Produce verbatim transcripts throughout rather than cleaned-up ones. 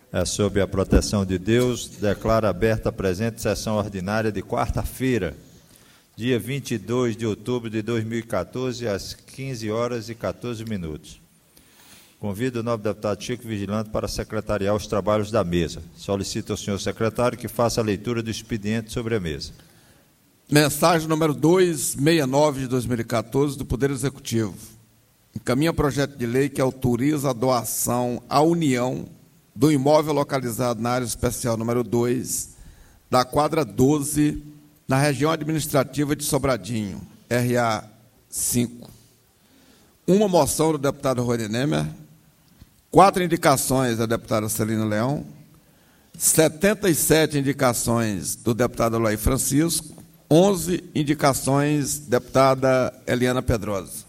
É sob a proteção de Deus, declaro aberta a presente sessão ordinária de quarta-feira, dia vinte e dois de outubro de dois mil e quatorze, às quinze horas e quatorze minutos. Convido o nobre deputado Chico Vigilante para secretariar os trabalhos da mesa. Solicito ao senhor secretário que faça a leitura do expediente sobre a mesa. Mensagem número duzentos e sessenta e nove de dois mil e quatorze do Poder Executivo. Encaminha projeto de lei que autoriza a doação à União do imóvel localizado na área especial número dois, da quadra doze, na região administrativa de Sobradinho, R A cinco. Uma moção do deputado Rony Nemer, quatro indicações da deputada Celina Leão, setenta e sete indicações do deputado Alair Francisco, onze indicações da deputada Eliana Pedrosa.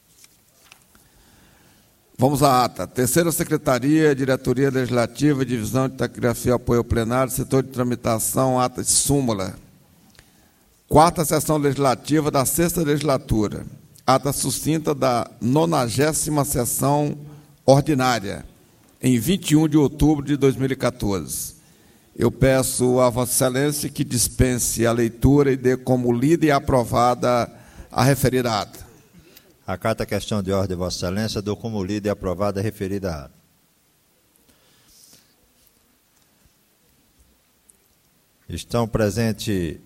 Vamos à ata. Terceira Secretaria, Diretoria Legislativa, Divisão de Taquigrafia, Apoio ao Plenário, Setor de Tramitação, ata de súmula. Quarta Sessão Legislativa da Sexta Legislatura. Ata sucinta da nonagésima Sessão Ordinária, em vinte e um de outubro de dois mil e quatorze. Eu peço a Vossa Excelência que dispense a leitura e dê como lida e aprovada a referida ata. Acata a questão de ordem, Vossa Excelência, dou como lida e aprovada a referida ata. Estão presentes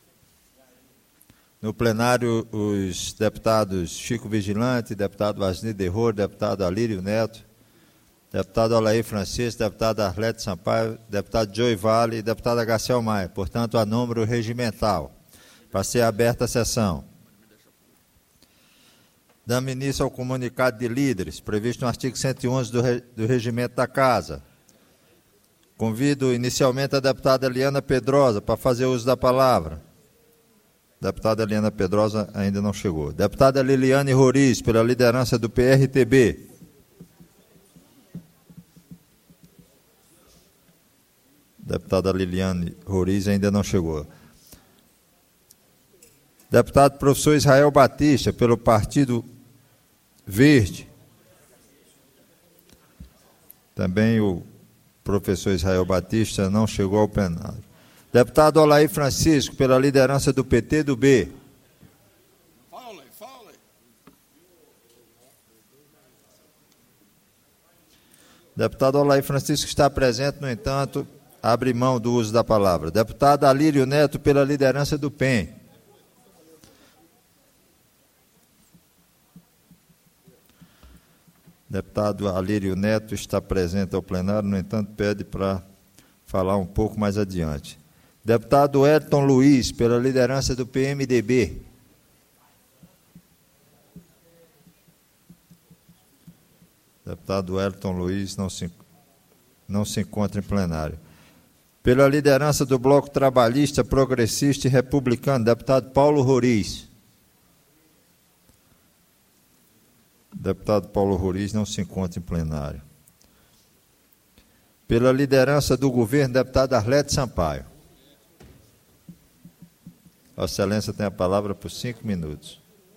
no plenário os deputados Chico Vigilante, deputado Asni Derror, deputado Alírio Neto, deputado Alair Francisco, deputado Arlete Sampaio, deputado Joey Vale e deputada Garcel Maia. Portanto, há número regimental. Para ser aberta a sessão. Dando início ao comunicado de líderes, previsto no artigo cento e onze do, re, do Regimento da Casa. Convido inicialmente a deputada Eliana Pedrosa para fazer uso da palavra. Deputada Eliana Pedrosa ainda não chegou. Deputada Liliane Roriz, pela liderança do P R T B. Deputada Liliane Roriz ainda não chegou. Deputado professor Israel Batista, pelo Partido Verde. Também o professor Israel Batista não chegou ao plenário. Deputado Alair Francisco, pela liderança do P T do B. Fale, fale. Deputado Alair Francisco está presente, no entanto, abre mão do uso da palavra. Deputado Alírio Neto, pela liderança do P E M. Deputado Alírio Neto está presente ao plenário, no entanto, pede para falar um pouco mais adiante. Deputado Elton Luiz, pela liderança do P M D B. Deputado Elton Luiz não se, não se encontra em plenário. Pela liderança do Bloco Trabalhista, Progressista e Republicano, deputado Paulo Roriz. Deputado Paulo Roriz não se encontra em plenário. Pela liderança do governo, deputado Arlete Sampaio. Vossa Excelência tem a palavra por cinco minutos.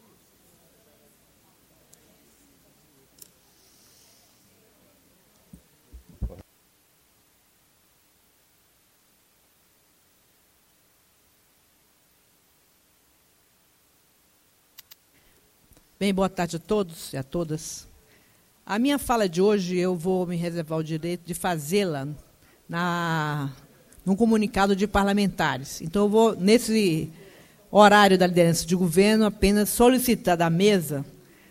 Bem, boa tarde a todos e a todas. A minha fala de hoje, eu vou me reservar o direito de fazê-la na, num comunicado de parlamentares. Então, eu vou, nesse horário da liderança de governo, apenas solicitar da mesa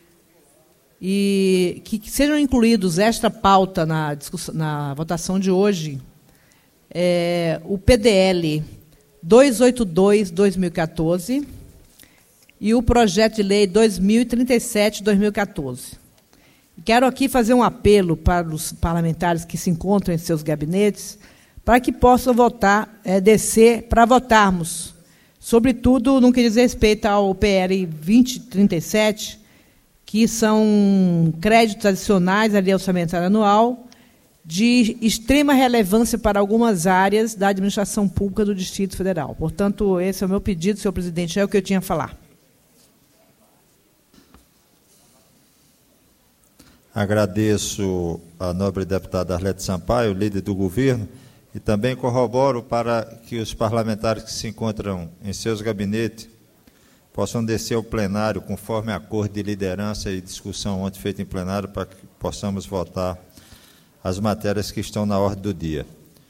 e que, que sejam incluídos esta pauta na, discussão, na votação de hoje, é, o P D L duzentos e oitenta e dois barra dois mil e quatorze, e o projeto de lei dois mil e trinta e sete barra dois mil e quatorze. Quero aqui fazer um apelo para os parlamentares que se encontram em seus gabinetes, para que possam votar, é, descer para votarmos, sobretudo no que diz respeito ao P L vinte e trinta e sete, que são créditos adicionais à lei orçamentária anual, de extrema relevância para algumas áreas da administração pública do Distrito Federal. Portanto, esse é o meu pedido, senhor presidente, é o que eu tinha a falar. Agradeço a nobre deputada Arlete Sampaio, líder do governo, e também corroboro para que os parlamentares que se encontram em seus gabinetes possam descer ao plenário, conforme acordo de liderança e discussão ontem feita em plenário, para que possamos votar as matérias que estão na ordem do dia.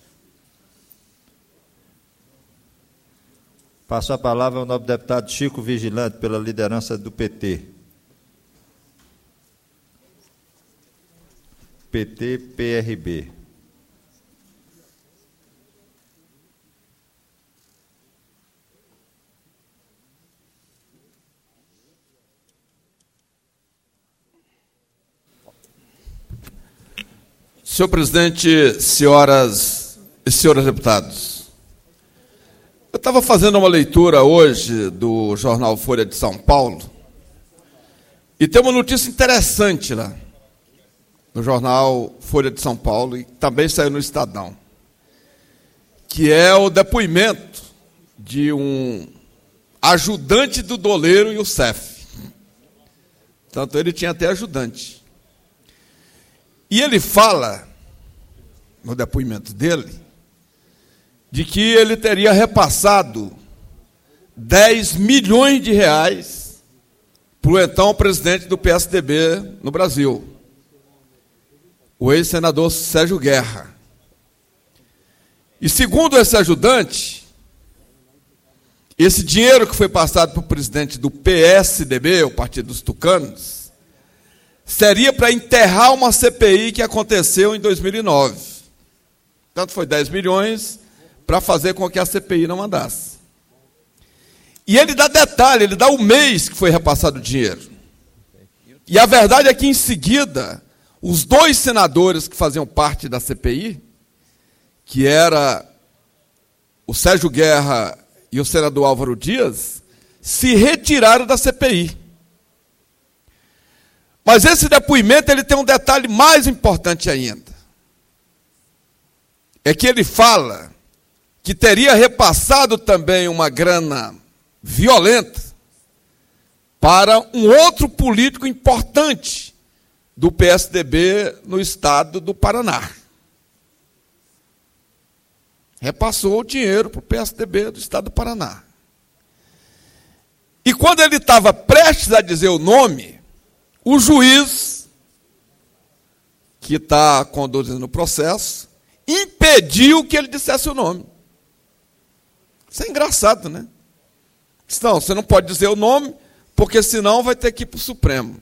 Passo a palavra ao nobre deputado Chico Vigilante, pela liderança do P T. P T P R B. Senhor presidente, senhoras e senhores deputados, eu estava fazendo uma leitura hoje do jornal Folha de São Paulo e tem uma notícia interessante lá no jornal Folha de São Paulo e também saiu no Estadão, que é o depoimento de um ajudante do doleiro Youssef. Tanto ele tinha até ajudante. E ele fala, no depoimento dele, de que ele teria repassado dez milhões de reais para o então presidente do P S D B no Brasil, o ex-senador Sérgio Guerra. E segundo esse ajudante, esse dinheiro que foi passado para o presidente do P S D B, o Partido dos Tucanos, seria para enterrar uma C P I que aconteceu em dois mil e nove. Tanto foi dez milhões para fazer com que a C P I não andasse. E ele dá detalhe, ele dá o mês que foi repassado o dinheiro. E a verdade é que, em seguida, os dois senadores que faziam parte da C P I, que era o Sérgio Guerra e o senador Álvaro Dias, se retiraram da C P I. Mas esse depoimento ele tem um detalhe mais importante ainda. É que ele fala que teria repassado também uma grana violenta para um outro político importante do P S D B no estado do Paraná. Repassou o dinheiro para o P S D B do estado do Paraná. E quando ele estava prestes a dizer o nome, o juiz, que está conduzindo o processo, impediu que ele dissesse o nome. Isso é engraçado, né? Não, você não pode dizer o nome, porque senão vai ter que ir para o Supremo.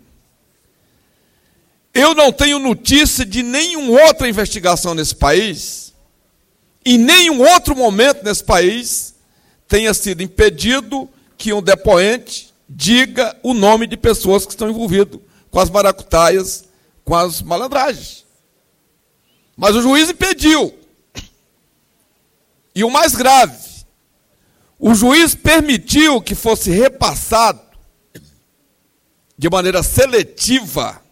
Eu não tenho notícia de nenhuma outra investigação nesse país, em nenhum outro momento nesse país, tenha sido impedido que um depoente diga o nome de pessoas que estão envolvidas com as maracutaias, com as malandragens. Mas o juiz impediu. E o mais grave, o juiz permitiu que fosse repassado, de maneira seletiva,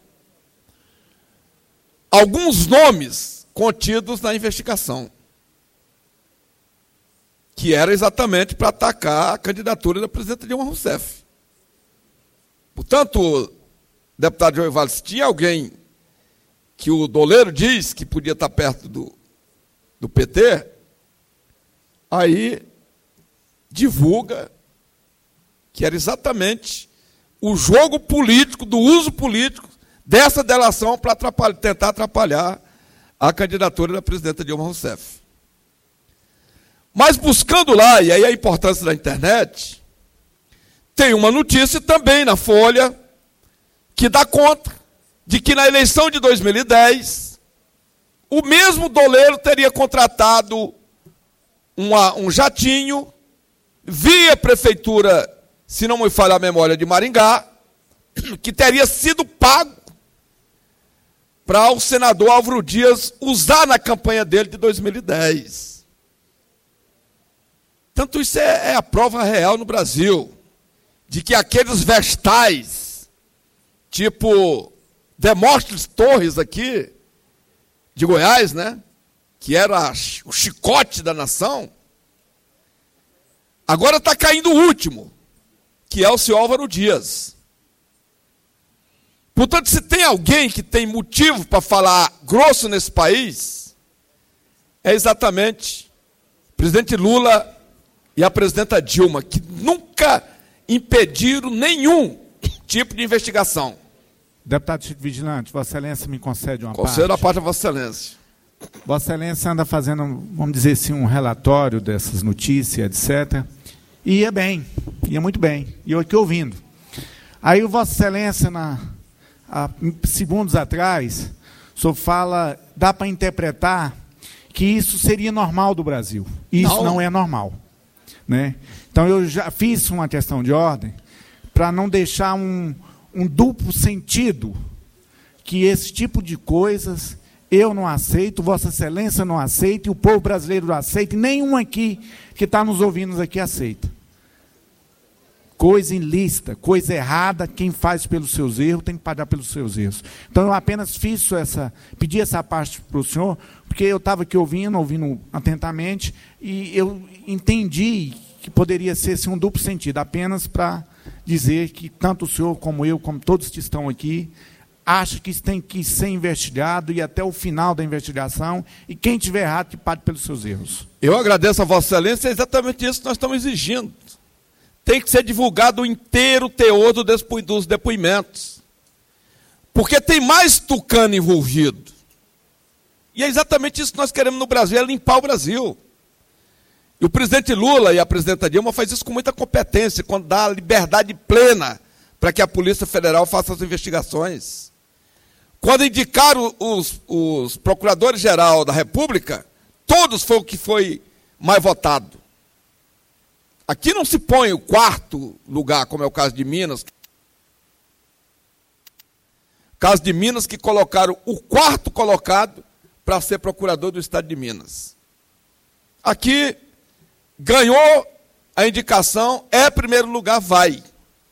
alguns nomes contidos na investigação, que era exatamente para atacar a candidatura da presidenta Dilma Rousseff. Portanto, deputado João Ivaldo, se tinha alguém que o doleiro diz que podia estar perto do, do P T, aí divulga que era exatamente o jogo político, do uso político dessa delação para atrapalhar, tentar atrapalhar a candidatura da presidenta Dilma Rousseff. Mas buscando lá, e aí a importância da internet, tem uma notícia também na Folha que dá conta de que na eleição de dois mil e dez, o mesmo doleiro teria contratado uma, um jatinho via prefeitura, se não me falha a memória, de Maringá, que teria sido pago para o senador Álvaro Dias usar na campanha dele de dois mil e dez. Tanto isso é, é a prova real no Brasil, de que aqueles vestais, tipo Demóstenes Torres aqui, de Goiás, né, que era o chicote da nação, agora está caindo o último, que é o senhor Álvaro Dias. Portanto, se tem alguém que tem motivo para falar grosso nesse país, é exatamente o presidente Lula e a presidenta Dilma, que nunca impediram nenhum tipo de investigação. Deputado Chico Vigilante, Vossa Excelência me concede uma Concedo parte. a parte a Vossa Excelência. Vossa Excelência anda fazendo, vamos dizer assim, um relatório dessas notícias, etcétera. E ia bem, ia muito bem. E eu aqui ouvindo. Aí o Vossa Excelência, na, há segundos atrás, o senhor fala, dá para interpretar que isso seria normal do Brasil. Isso não, não é normal. Né? Então eu já fiz uma questão de ordem para não deixar um, um duplo sentido, que esse tipo de coisas eu não aceito, Vossa Excelência não aceita, e o povo brasileiro não aceita, e nenhum aqui que está nos ouvindo aqui aceita. Coisa ilícita, coisa errada, quem faz pelos seus erros tem que pagar pelos seus erros. Então eu apenas fiz essa, pedi essa parte para o senhor, porque eu estava aqui ouvindo, ouvindo atentamente, e eu entendi que poderia ser assim, um duplo sentido, apenas para dizer que tanto o senhor como eu, como todos que estão aqui, acha que isso tem que ser investigado e até o final da investigação, e quem tiver errado que pague pelos seus erros. Eu agradeço a Vossa Excelência, é exatamente isso que nós estamos exigindo. Tem que ser divulgado o inteiro teor do depo, dos depoimentos. Porque tem mais tucano envolvido. E é exatamente isso que nós queremos no Brasil, é limpar o Brasil. E o presidente Lula e a presidenta Dilma fazem isso com muita competência, quando dá liberdade plena para que a Polícia Federal faça as investigações. Quando indicaram os, os procuradores-geral da República, todos foi o que foi mais votado. Aqui não se põe o quarto lugar, como é o caso de Minas. Caso de Minas, que colocaram o quarto colocado para ser procurador do Estado de Minas. Aqui, ganhou a indicação, é primeiro lugar, vai.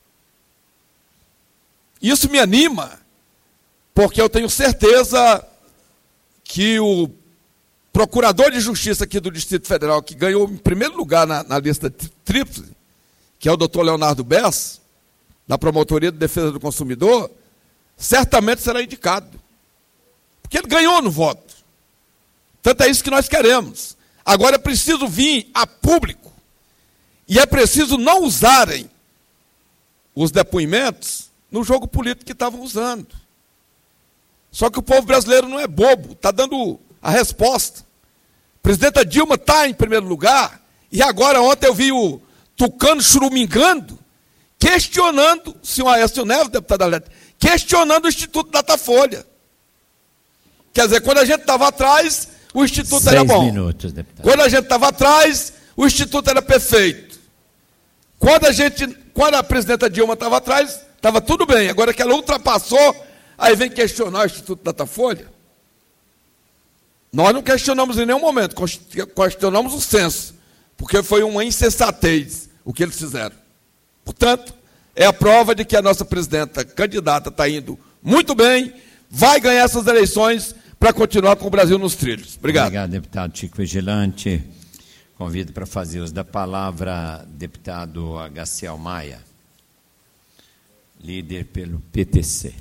Isso me anima, porque eu tenho certeza que o procurador de justiça aqui do Distrito Federal, que ganhou em primeiro lugar na, na lista tríplice, que é o doutor Leonardo Bess, da Promotoria de Defesa do Consumidor, certamente será indicado. Porque ele ganhou no voto. Tanto é isso que nós queremos. Agora é preciso vir a público, e é preciso não usarem os depoimentos no jogo político que estavam usando. Só que o povo brasileiro não é bobo, está dando a resposta. A presidenta Dilma está em primeiro lugar, e agora ontem eu vi o tucano churumingando, questionando, o senhor Aécio Neves, deputado Alete, questionando o Instituto Datafolha. Quer dizer, quando a gente estava atrás, o Instituto Seis era bom. Minutos, deputado. Quando a gente estava atrás, o Instituto era perfeito. Quando a, gente, quando a presidenta Dilma estava atrás, estava tudo bem. Agora que ela ultrapassou, aí vem questionar o Instituto Datafolha. Nós não questionamos em nenhum momento, questionamos o censo, porque foi uma insensatez o que eles fizeram. Portanto, é a prova de que a nossa presidenta candidata está indo muito bem, vai ganhar essas eleições para continuar com o Brasil nos trilhos. Obrigado. Obrigado, deputado Chico Vigilante. Convido para fazer uso da palavra deputado Agaciel Maia, líder pelo P T C.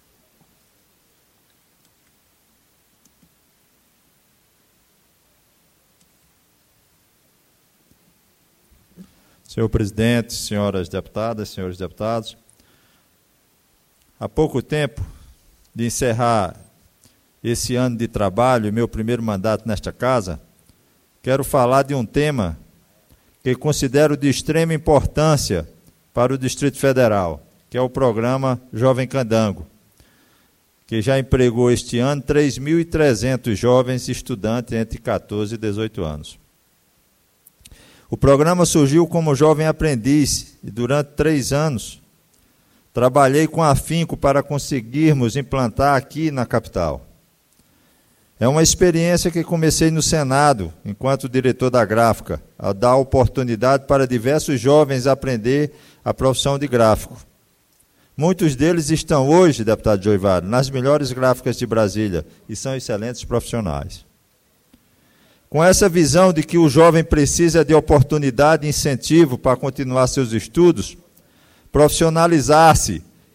Senhor presidente, senhoras deputadas, senhores deputados, há pouco tempo de encerrar esse ano de trabalho, meu primeiro mandato nesta casa, quero falar de um tema que considero de extrema importância para o Distrito Federal, que é o programa Jovem Candango, que já empregou este ano três mil e trezentos jovens estudantes entre catorze e dezoito anos. O programa surgiu como jovem aprendiz e durante três anos trabalhei com afinco para conseguirmos implantar aqui na capital. É uma experiência que comecei no Senado, enquanto diretor da gráfica, a dar oportunidade para diversos jovens aprender a profissão de gráfico. Muitos deles estão hoje, deputado Joivaro, nas melhores gráficas de Brasília e são excelentes profissionais. Com essa visão de que o jovem precisa de oportunidade e incentivo para continuar seus estudos, profissionalizar-se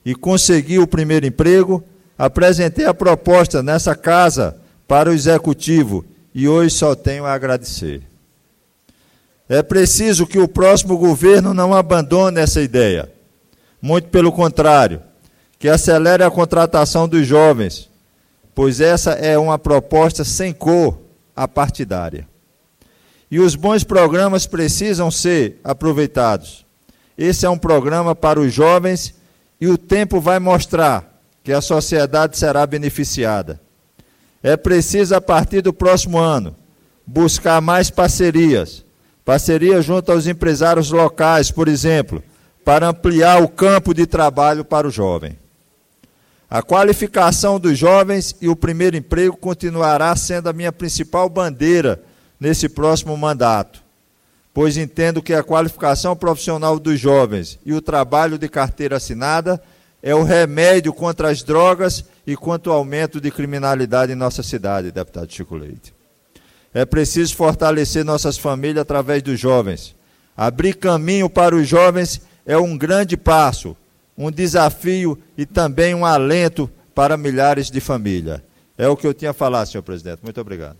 e consegui o primeiro emprego, apresentei a proposta nessa casa para o Executivo e hoje só tenho a agradecer. É preciso que o próximo governo não abandone essa ideia. Muito pelo contrário, que acelere a contratação dos jovens, pois essa é uma proposta sem cor apartidária. E os bons programas precisam ser aproveitados. Esse é um programa para os jovens e o tempo vai mostrar que a sociedade será beneficiada. É preciso, a partir do próximo ano, buscar mais parcerias, parceria junto aos empresários locais, por exemplo, para ampliar o campo de trabalho para o jovem. A qualificação dos jovens e o primeiro emprego continuará sendo a minha principal bandeira nesse próximo mandato, pois entendo que a qualificação profissional dos jovens e o trabalho de carteira assinada é o remédio contra as drogas e contra o aumento de criminalidade em nossa cidade, deputado Chico Leite. É preciso fortalecer nossas famílias através dos jovens. Abrir caminho para os jovens é um grande passo, um desafio e também um alento para milhares de famílias. É o que eu tinha a falar, senhor presidente. Muito obrigado.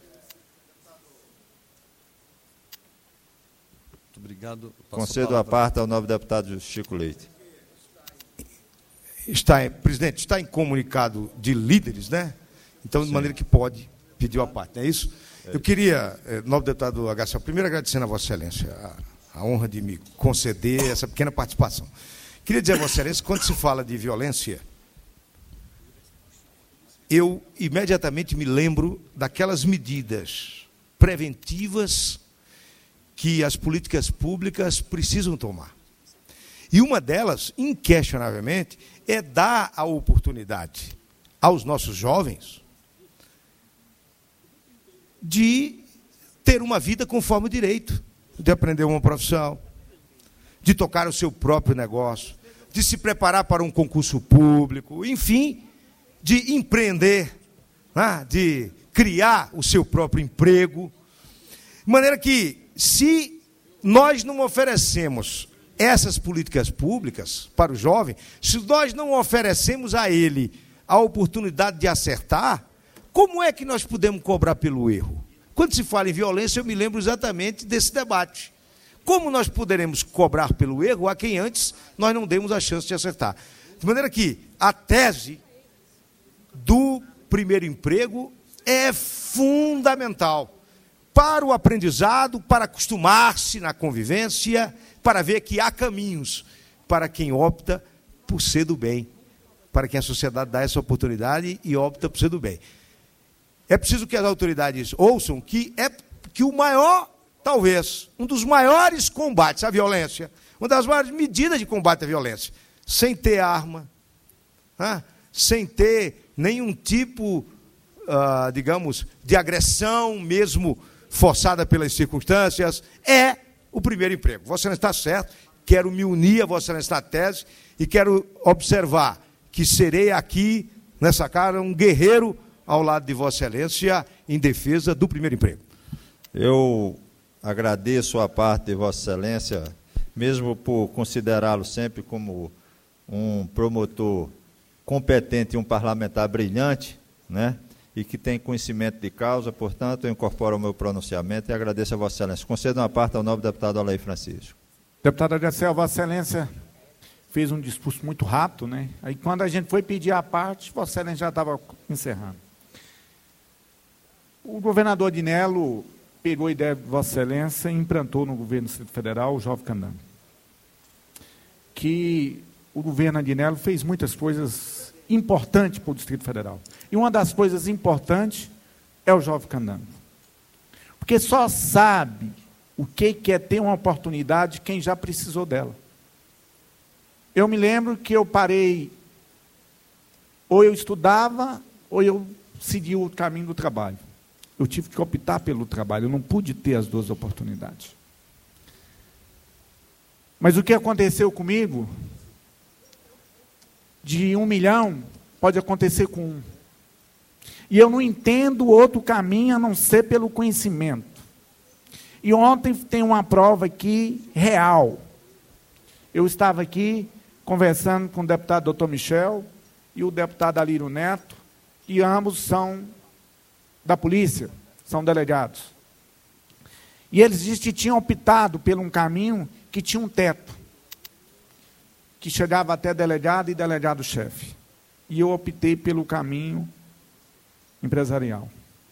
Muito obrigado. Concedo a parte ao novo deputado Chico Leite. Está, presidente, está em comunicado de líderes, né? Então, de Sim. maneira que pode pedir a parte, não é isso? É. Eu queria, eh, novo deputado Agassiel, primeiro agradecendo a Vossa Excelência a, a honra de me conceder essa pequena participação. Queria dizer a Vossa Excelência, quando se fala de violência, eu imediatamente me lembro daquelas medidas preventivas que as políticas públicas precisam tomar. E uma delas, inquestionavelmente, é dar a oportunidade aos nossos jovens de ter uma vida conforme o direito, de aprender uma profissão, de tocar o seu próprio negócio, de se preparar para um concurso público, enfim, de empreender, né, de criar o seu próprio emprego. De maneira que, se nós não oferecemos essas políticas públicas para o jovem, se nós não oferecemos a ele a oportunidade de acertar, como é que nós podemos cobrar pelo erro? Quando se fala em violência, eu me lembro exatamente desse debate. Como nós poderemos cobrar pelo erro a quem antes nós não demos a chance de acertar? De maneira que a tese do primeiro emprego é fundamental para o aprendizado, para acostumar-se na convivência, para ver que há caminhos para quem opta por ser do bem, para quem a sociedade dá essa oportunidade e opta por ser do bem. É preciso que as autoridades ouçam que é que o maior, talvez, um dos maiores combates à violência, uma das maiores medidas de combate à violência, sem ter arma, né, sem ter nenhum tipo, uh, digamos, de agressão, mesmo forçada pelas circunstâncias, é o primeiro emprego. Vossa Excelência está certo, quero me unir a Vossa Excelência na tese e quero observar que serei aqui, nessa casa, um guerreiro ao lado de Vossa Excelência em defesa do primeiro emprego. Eu agradeço a parte de Vossa Excelência, mesmo por considerá-lo sempre como um promotor competente e um parlamentar brilhante, né? E que tem conhecimento de causa, portanto, eu incorporo o meu pronunciamento e agradeço a Vossa Excelência. Concedo uma parte ao novo deputado Alair Francisco. Deputado Agassiel, Vossa Excelência fez um discurso muito rápido, né? Aí, quando a gente foi pedir a parte, Vossa Excelência já estava encerrando. O governador Adinello pegou a ideia de Vossa Excelência e implantou no governo do Distrito Federal o Jovem Candango. Que o governo Adinello fez muitas coisas importante para o Distrito Federal. E uma das coisas importantes é o Jovem Candango. Porque só sabe o que é ter uma oportunidade quem já precisou dela. Eu me lembro que eu parei, ou eu estudava, ou eu seguia o caminho do trabalho. Eu tive que optar pelo trabalho, eu não pude ter as duas oportunidades. Mas o que aconteceu comigo, de um milhão, pode acontecer com um. E eu não entendo outro caminho a não ser pelo conhecimento. E ontem tem uma prova aqui real. Eu estava aqui conversando com o deputado doutor Michel e o deputado Alírio Neto, e ambos são da polícia, são delegados. E eles disseram que tinham optado por um caminho que tinha um teto, que chegava até delegado e delegado-chefe. E eu optei pelo caminho empresarial.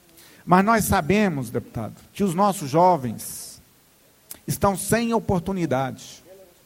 Mas nós sabemos, deputado, que os nossos jovens estão sem oportunidade.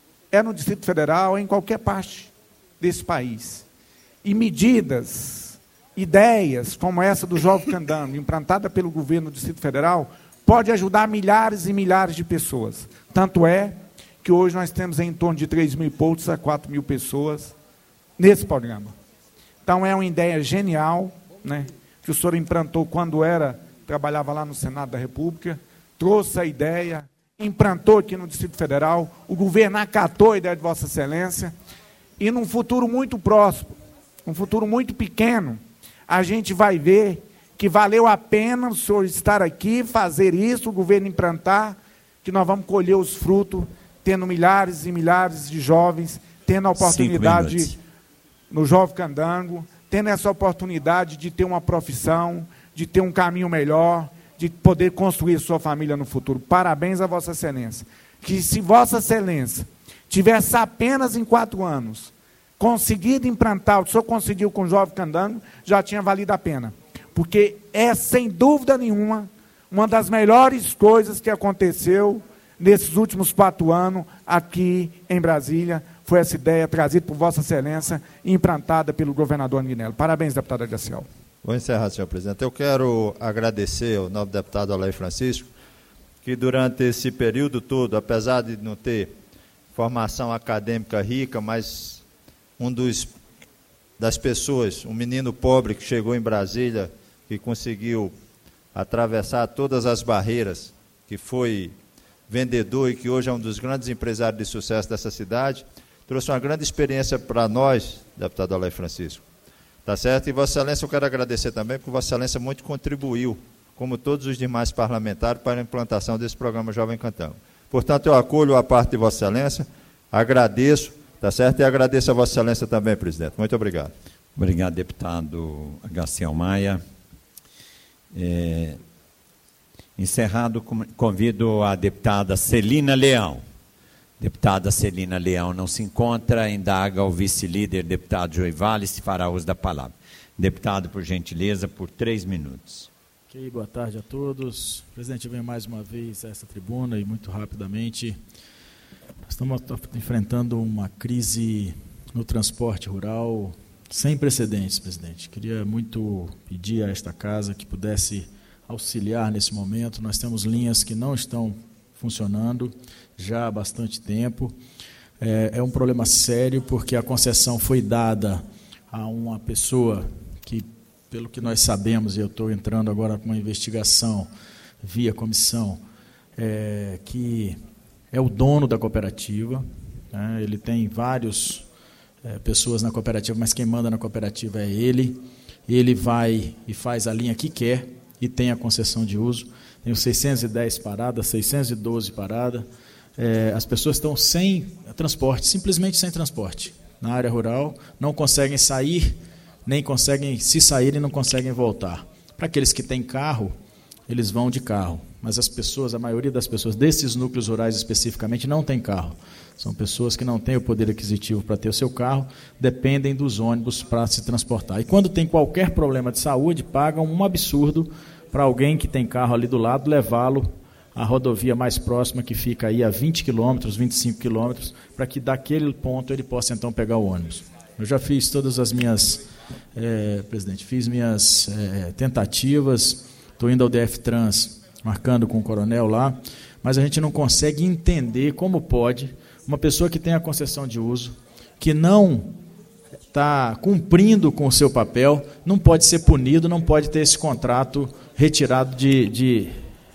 É no Distrito Federal, é em qualquer parte desse país. E medidas, ideias como essa do Jovem Candango, implantada pelo governo do Distrito Federal, pode ajudar milhares e milhares de pessoas. Tanto é que hoje nós temos em torno de três mil e poucos a quatro mil pessoas nesse programa. Então, é uma ideia genial, né, que o senhor implantou quando era, trabalhava lá no Senado da República, trouxe a ideia, implantou aqui no Distrito Federal, o governo acatou a ideia de Vossa Excelência, e num futuro muito próximo, um futuro muito pequeno, a gente vai ver que valeu a pena o senhor estar aqui, fazer isso, o governo implantar, que nós vamos colher os frutos, tendo milhares e milhares de jovens, tendo a oportunidade no Jovem Candango, tendo essa oportunidade de ter uma profissão, de ter um caminho melhor, de poder construir sua família no futuro. Parabéns a Vossa Excelência. Que se Vossa Excelência tivesse apenas em quatro anos conseguido implantar, o senhor conseguiu com o Jovem Candango, já tinha valido a pena. Porque é, sem dúvida nenhuma, uma das melhores coisas que aconteceu nesses últimos quatro anos aqui em Brasília, foi essa ideia trazida por Vossa Excelência e implantada pelo governador Aguinaldo. Parabéns, deputado Graciel. Vou encerrar, senhor presidente. Eu quero agradecer ao novo deputado Aleir Francisco, que durante esse período todo, apesar de não ter formação acadêmica rica, mas um dos das pessoas, um menino pobre que chegou em Brasília, que conseguiu atravessar todas as barreiras, que foi vendedor e que hoje é um dos grandes empresários de sucesso dessa cidade, trouxe uma grande experiência para nós, deputado Aleir Francisco. Tá certo? E Vossa Excelência, eu quero agradecer também, porque Vossa Excelência muito contribuiu, como todos os demais parlamentares, para a implantação desse programa Jovem Candango. Portanto, eu acolho a parte de Vossa Excelência, agradeço, tá certo? E agradeço a Vossa Excelência também, presidente. Muito obrigado. Obrigado, deputado Garciel Maia. É, encerrado, convido a deputada Celina Leão. Deputada Celina Leão não se encontra, indaga o vice-líder, deputado Joey Vale, se fará uso da palavra. Deputado, por gentileza, por três minutos. Ok, boa tarde a todos. Presidente, venho mais uma vez a essa tribuna e muito rapidamente. Nós estamos enfrentando uma crise no transporte rural sem precedentes, presidente. Queria muito pedir a esta casa que pudesse auxiliar nesse momento. Nós temos linhas que não estão funcionando já há bastante tempo. É, é um problema sério, porque a concessão foi dada a uma pessoa que, pelo que nós sabemos, e eu estou entrando agora com uma investigação via comissão, é, que é o dono da cooperativa, né? Ele tem várias é, pessoas na cooperativa, mas quem manda na cooperativa é ele. Ele vai e faz a linha que quer e tem a concessão de uso. Tem seiscentas e dez paradas, seiscentas e doze paradas. É, as pessoas estão sem transporte, simplesmente sem transporte. Na área rural, não conseguem sair, nem conseguem, se saírem, não conseguem voltar. Para aqueles que têm carro, eles vão de carro. Mas as pessoas, a maioria das pessoas desses núcleos rurais especificamente, não tem carro. São pessoas que não têm o poder aquisitivo para ter o seu carro, dependem dos ônibus para se transportar. E quando tem qualquer problema de saúde, pagam um absurdo para alguém que tem carro ali do lado, levá-lo à rodovia mais próxima, que fica aí a vinte quilômetros, vinte e cinco quilômetros, para que daquele ponto ele possa então pegar o ônibus. Eu já fiz todas as minhas, é, presidente, fiz minhas é, tentativas, estou indo ao D F Trans, marcando com o coronel lá, mas a gente não consegue entender como pode uma pessoa que tem a concessão de uso, que não está cumprindo com o seu papel, não pode ser punido, não pode ter esse contrato retirado de, de,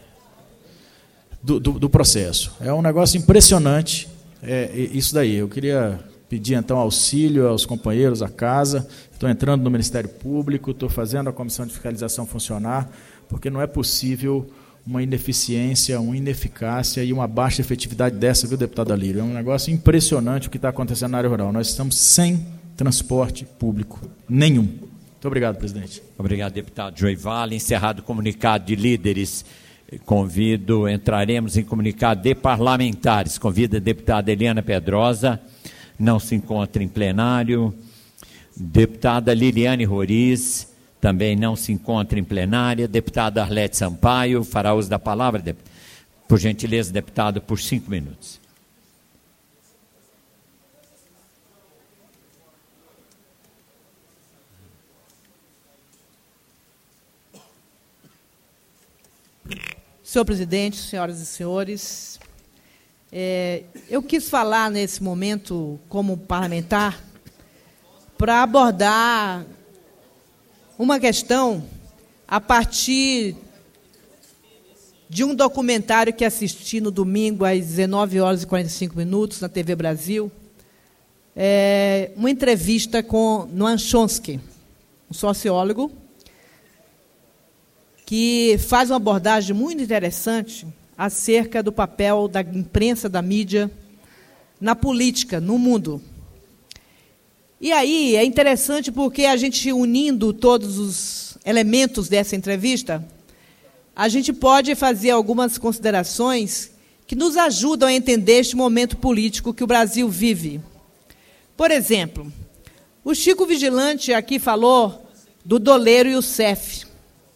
do, do, do processo. É um negócio impressionante, é, isso daí. Eu queria pedir, então, auxílio aos companheiros, à casa. Estou entrando no Ministério Público, estou fazendo a Comissão de Fiscalização funcionar, porque não é possível uma ineficiência, uma ineficácia e uma baixa efetividade dessa, viu, deputado Alírio? É um negócio impressionante o que está acontecendo na área rural. Nós estamos sem transporte público nenhum. Muito obrigado, presidente. Obrigado, deputado Joey Vale. Encerrado o comunicado de líderes, convido, entraremos em comunicado de parlamentares. Convido a deputada Eliana Pedrosa, não se encontra em plenário. Deputada Liliane Roriz, também não se encontra em plenária. Deputada Arlete Sampaio, fará uso da palavra. Por gentileza, deputado, por cinco minutos. Senhor presidente, senhoras e senhores, é, eu quis falar nesse momento, como parlamentar, para abordar uma questão a partir de um documentário que assisti no domingo às dezenove horas e quarenta e cinco minutos na T V Brasil, é, uma entrevista com Noam Chomsky, um sociólogo, que faz uma abordagem muito interessante acerca do papel da imprensa, da mídia, na política, no mundo. E aí é interessante porque a gente, unindo todos os elementos dessa entrevista, a gente pode fazer algumas considerações que nos ajudam a entender este momento político que o Brasil vive. Por exemplo, o Chico Vigilante aqui falou do doleiro Youssef,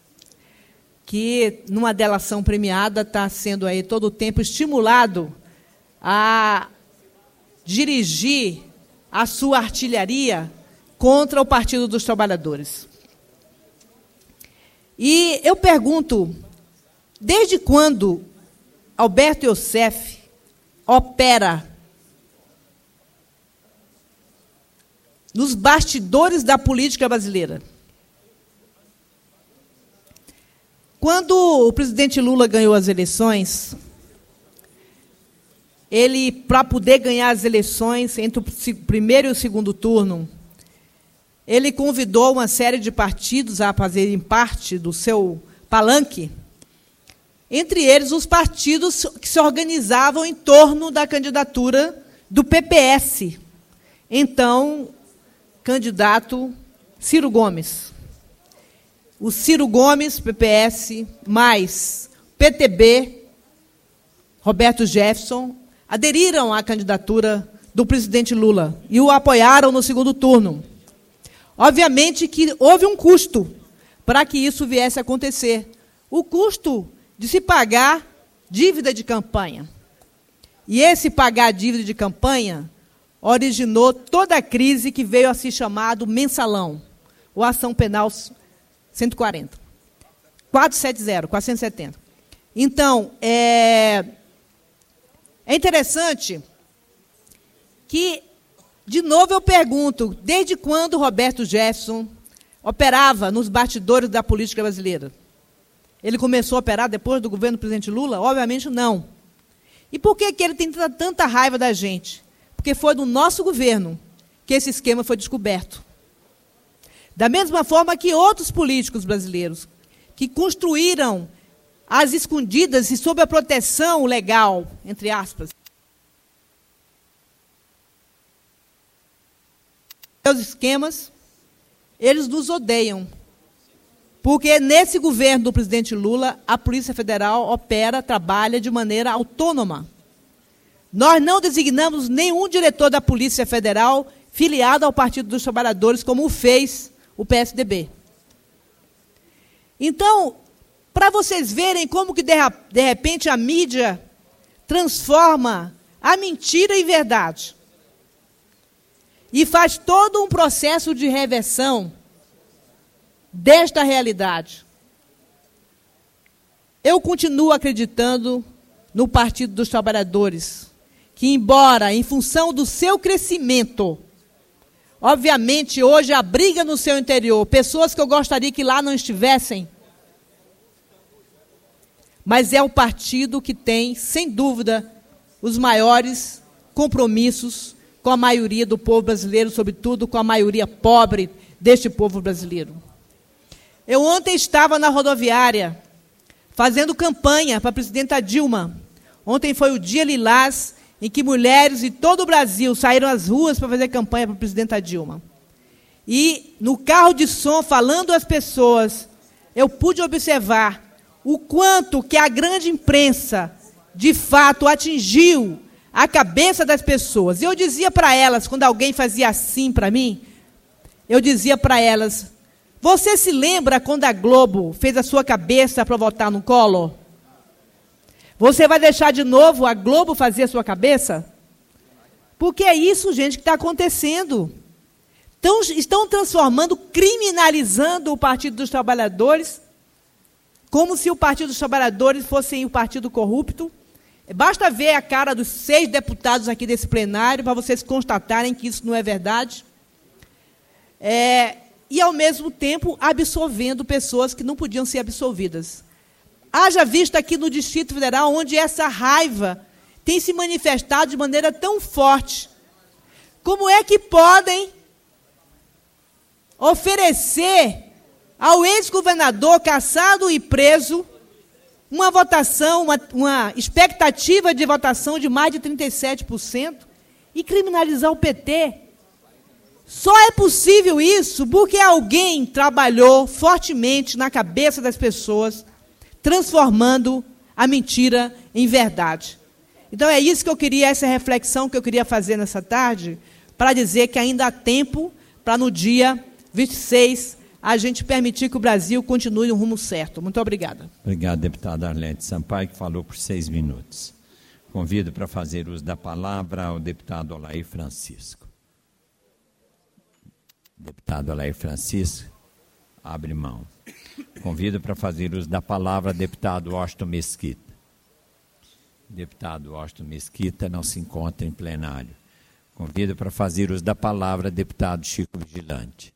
que, numa delação premiada, está sendo aí todo o tempo estimulado a dirigir a sua artilharia contra o Partido dos Trabalhadores. E eu pergunto, desde quando Alberto Youssef opera nos bastidores da política brasileira? Quando o presidente Lula ganhou as eleições, ele, para poder ganhar as eleições entre o primeiro e o segundo turno, ele convidou uma série de partidos a fazerem parte do seu palanque, entre eles os partidos que se organizavam em torno da candidatura do P P S, então, candidato Ciro Gomes. O Ciro Gomes, P P S, mais P T B, Roberto Jefferson, aderiram à candidatura do presidente Lula e o apoiaram no segundo turno. Obviamente que houve um custo para que isso viesse a acontecer. O custo de se pagar dívida de campanha. E esse pagar dívida de campanha originou toda a crise que veio a se chamar do mensalão, ou ação penal cento e quarenta. quatrocentos e setenta, quatrocentos e setenta. Então, é, é interessante que, de novo, eu pergunto, desde quando Roberto Jefferson operava nos bastidores da política brasileira? Ele começou a operar depois do governo do presidente Lula? Obviamente não. E por que, que ele tem tanta raiva da gente? Porque foi do nosso governo que esse esquema foi descoberto. Da mesma forma que outros políticos brasileiros que construíram às escondidas e sob a proteção legal, entre aspas, seus esquemas, eles nos odeiam. Porque nesse governo do presidente Lula, a Polícia Federal opera, trabalha de maneira autônoma. Nós não designamos nenhum diretor da Polícia Federal filiado ao Partido dos Trabalhadores, como fez o P S D B. Então, para vocês verem como que, de, de repente, a mídia transforma a mentira em verdade e faz todo um processo de reversão desta realidade. Eu continuo acreditando no Partido dos Trabalhadores, que, embora, em função do seu crescimento, obviamente, hoje abriga no seu interior pessoas que eu gostaria que lá não estivessem, mas é o partido que tem, sem dúvida, os maiores compromissos com a maioria do povo brasileiro, sobretudo com a maioria pobre deste povo brasileiro. Eu ontem estava na rodoviária, fazendo campanha para a presidenta Dilma. Ontem foi o Dia Lilás, em que mulheres de todo o Brasil saíram às ruas para fazer campanha para a presidenta Dilma. E no carro de som, falando às pessoas, eu pude observar o quanto que a grande imprensa, de fato, atingiu a cabeça das pessoas. E eu dizia para elas, quando alguém fazia assim para mim, eu dizia para elas, você se lembra quando a Globo fez a sua cabeça para votar no Collor? Você vai deixar de novo a Globo fazer a sua cabeça? Porque é isso, gente, que está acontecendo. Então, estão transformando, criminalizando o Partido dos Trabalhadores, como se o Partido dos Trabalhadores fosse o partido corrupto. Basta ver a cara dos seis deputados aqui desse plenário para vocês constatarem que isso não é verdade. É, e, ao mesmo tempo, absolvendo pessoas que não podiam ser absolvidas. Haja vista aqui no Distrito Federal, onde essa raiva tem se manifestado de maneira tão forte. Como é que podem oferecer ao ex-governador cassado e preso uma votação, uma, uma expectativa de votação de mais de trinta e sete por cento e criminalizar o P T? Só é possível isso porque alguém trabalhou fortemente na cabeça das pessoas, transformando a mentira em verdade. Então é isso que eu queria, essa reflexão que eu queria fazer nessa tarde, para dizer que ainda há tempo para no dia vinte e seis a gente permitir que o Brasil continue no rumo certo. Muito obrigada. Obrigado, deputada Arlete Sampaio, que falou por seis minutos. Convido para fazer uso da palavra o deputado Olair Francisco. Deputado Olair Francisco, abre mão. Convido para fazer uso da palavra deputado Washington Mesquita. Deputado Washington Mesquita não se encontra em plenário. Convido para fazer uso da palavra deputado Chico Vigilante.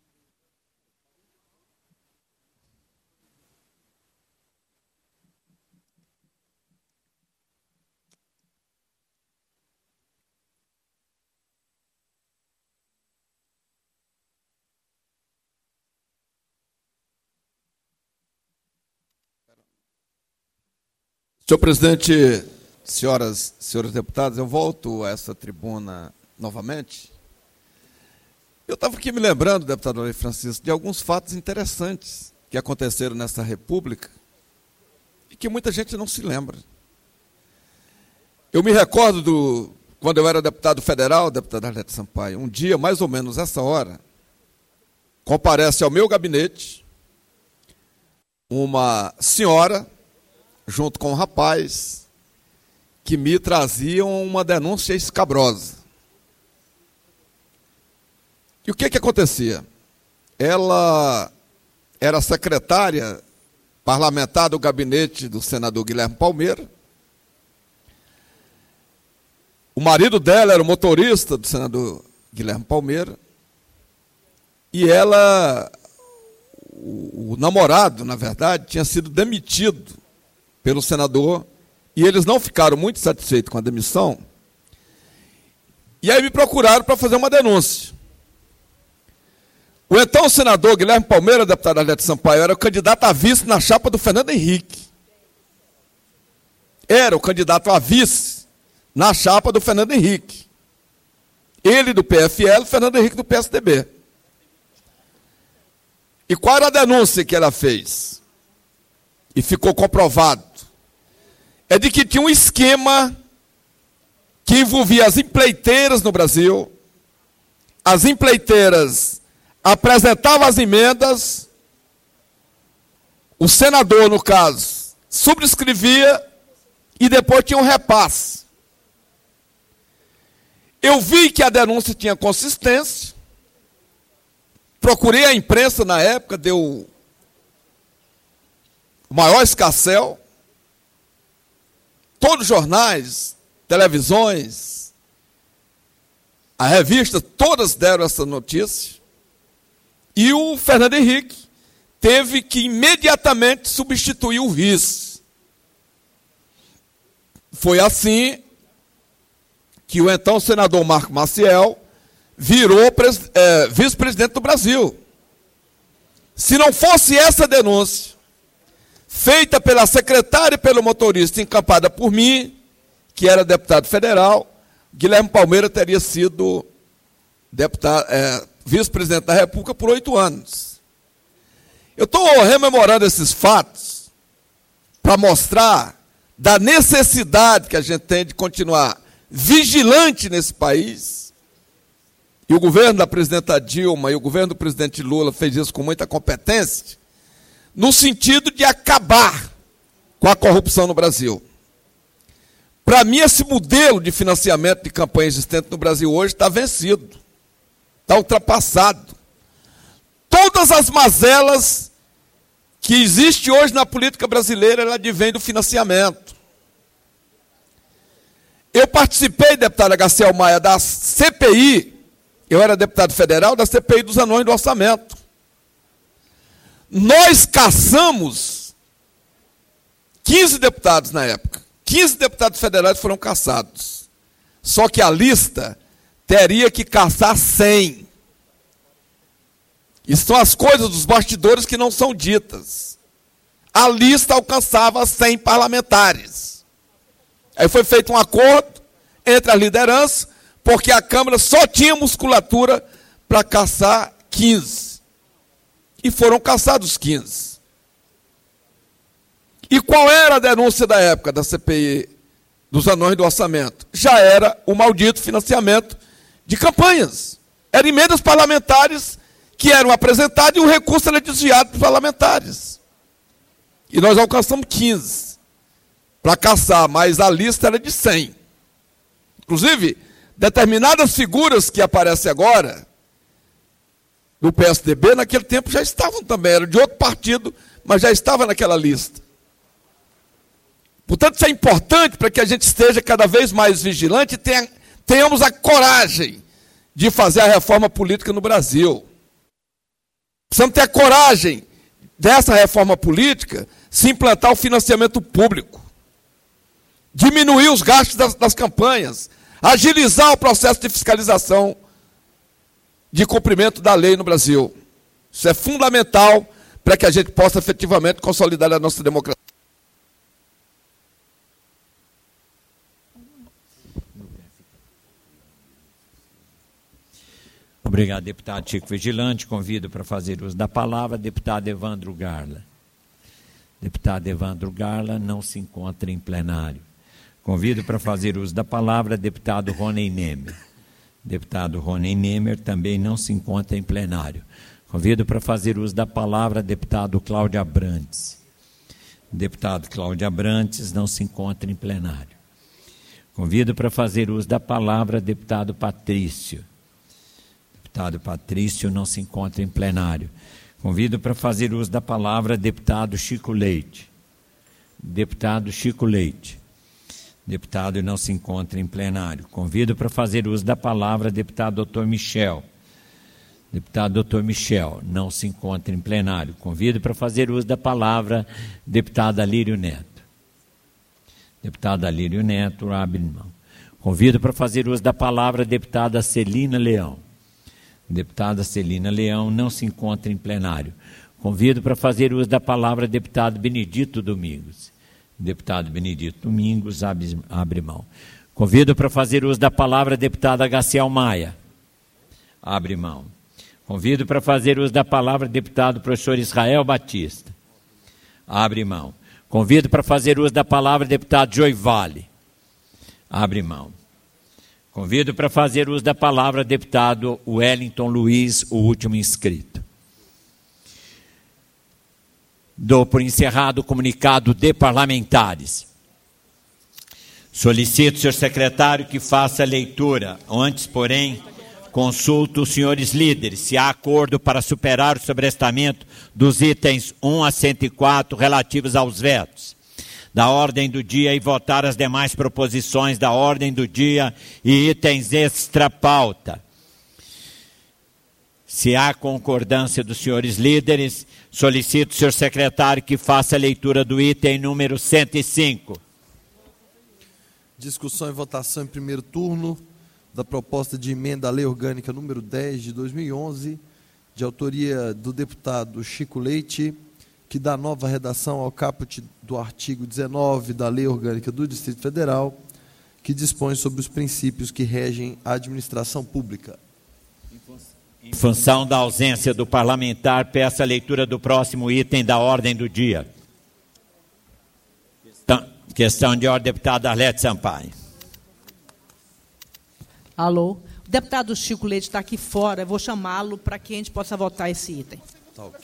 Senhor presidente, senhoras e senhores deputados, eu volto a essa tribuna novamente. Eu estava aqui me lembrando, deputado Olair Francisco, de alguns fatos interessantes que aconteceram nessa república e que muita gente não se lembra. Eu me recordo do, quando eu era deputado federal, deputado Arlete Sampaio, um dia, mais ou menos essa hora, comparece ao meu gabinete uma senhora, junto com um rapaz, que me traziam uma denúncia escabrosa. E o que que acontecia? Ela era secretária parlamentar do gabinete do senador Guilherme Palmeira. O marido dela era o motorista do senador Guilherme Palmeira. E ela, o, o namorado, na verdade, tinha sido demitido pelo senador, e eles não ficaram muito satisfeitos com a demissão, e aí me procuraram para fazer uma denúncia. O então senador Guilherme Palmeira, deputado Arlete Sampaio, era o candidato a vice na chapa do Fernando Henrique. Era o candidato a vice na chapa do Fernando Henrique. Ele do P F L, Fernando Henrique do P S D B. E qual era a denúncia que ela fez? E ficou comprovado. É de que tinha um esquema que envolvia as empreiteiras no Brasil. As empreiteiras apresentavam as emendas, o senador, no caso, subscrevia e depois tinha um repasse. Eu vi que a denúncia tinha consistência, procurei a imprensa na época, deu o maior escarcéu. Todos os jornais, televisões, a revista, todas deram essa notícia. E o Fernando Henrique teve que imediatamente substituir o vice. Foi assim que o então senador Marco Maciel virou é, vice-presidente do Brasil. Se não fosse essa denúncia, feita pela secretária e pelo motorista, encampada por mim, que era deputado federal, Guilherme Palmeira teria sido deputado, é, vice-presidente da República por oito anos. Eu estou rememorando esses fatos para mostrar da necessidade que a gente tem de continuar vigilante nesse país. E o governo da presidenta Dilma e o governo do presidente Lula fez isso com muita competência, no sentido de acabar com a corrupção no Brasil. Para mim, esse modelo de financiamento de campanha existente no Brasil hoje está vencido, está ultrapassado. Todas as mazelas que existem hoje na política brasileira, ela advém do financiamento. Eu participei, deputada Garcel Maia, da C P I, eu era deputado federal, da C P I dos anões do orçamento. Nós caçamos quinze deputados na época. quinze deputados federais foram caçados. Só que a lista teria que caçar cem. Isso são as coisas dos bastidores que não são ditas. A lista alcançava cem parlamentares. Aí foi feito um acordo entre as lideranças, porque a Câmara só tinha musculatura para caçar quinze. E foram caçados quinze. E qual era a denúncia da época da C P I dos anões do orçamento? Já era o maldito financiamento de campanhas. Eram emendas parlamentares que eram apresentadas e o recurso era desviado para os parlamentares. E nós alcançamos quinze para caçar, mas a lista era de cem. Inclusive, determinadas figuras que aparecem agora, do P S D B, naquele tempo já estavam também, eram de outro partido, mas já estava naquela lista. Portanto, isso é importante para que a gente esteja cada vez mais vigilante e tenha, tenhamos a coragem de fazer a reforma política no Brasil. Precisamos ter a coragem dessa reforma política se implantar o financiamento público, diminuir os gastos das, das campanhas, agilizar o processo de fiscalização de cumprimento da lei no Brasil. Isso é fundamental para que a gente possa efetivamente consolidar a nossa democracia. Obrigado, deputado Chico Vigilante. Convido para fazer uso da palavra deputado Evandro Garla. Deputado Evandro Garla não se encontra em plenário. Convido para fazer uso da palavra deputado Rony Nemer. Deputado Rony Nemer também não se encontra em plenário. Convido para fazer uso da palavra deputado Cláudio Abrantes. Deputado Cláudio Abrantes não se encontra em plenário. Convido para fazer uso da palavra deputado Patrício. Deputado Patrício não se encontra em plenário. Convido para fazer uso da palavra deputado Chico Leite. Deputado Chico Leite. Deputado não se encontra em plenário. Convido para fazer uso da palavra deputado doutor Michel. Deputado doutor Michel não se encontra em plenário. Convido para fazer uso da palavra deputado Alírio Neto. Deputado Alírio Neto, abre mão. Convido para fazer uso da palavra deputada Celina Leão. Deputada Celina Leão não se encontra em plenário. Convido para fazer uso da palavra deputado Benedito Domingos. Deputado Benedito Domingos, abre, abre mão. Convido para fazer uso da palavra deputada Garcel Maia. Abre mão. Convido para fazer uso da palavra deputado professor Israel Batista. Abre mão. Convido para fazer uso da palavra deputado Joy Vale. Abre mão. Convido para fazer uso da palavra deputado Wellington Luiz, o último inscrito. Dou por encerrado o comunicado de parlamentares. Solicito, senhor secretário, que faça a leitura. Antes, porém, consulto os senhores líderes se há acordo para superar o sobrestamento dos itens um a cento e quatro relativos aos vetos da ordem do dia e votar as demais proposições da ordem do dia e itens extra-pauta. Se há concordância dos senhores líderes, solicito, senhor secretário, que faça a leitura do item número cento e cinco. Discussão e votação em primeiro turno da proposta de emenda à Lei Orgânica número dez de dois mil e onze, de autoria do deputado Chico Leite, que dá nova redação ao caput do artigo dezenove da Lei Orgânica do Distrito Federal, que dispõe sobre os princípios que regem a administração pública. Em função da ausência do parlamentar, peço a leitura do próximo item da ordem do dia. Questão, questão de ordem, deputada Arlete Sampaio. Alô? O deputado Chico Leite está aqui fora, eu vou chamá-lo para que a gente possa votar esse item. Tá, ok.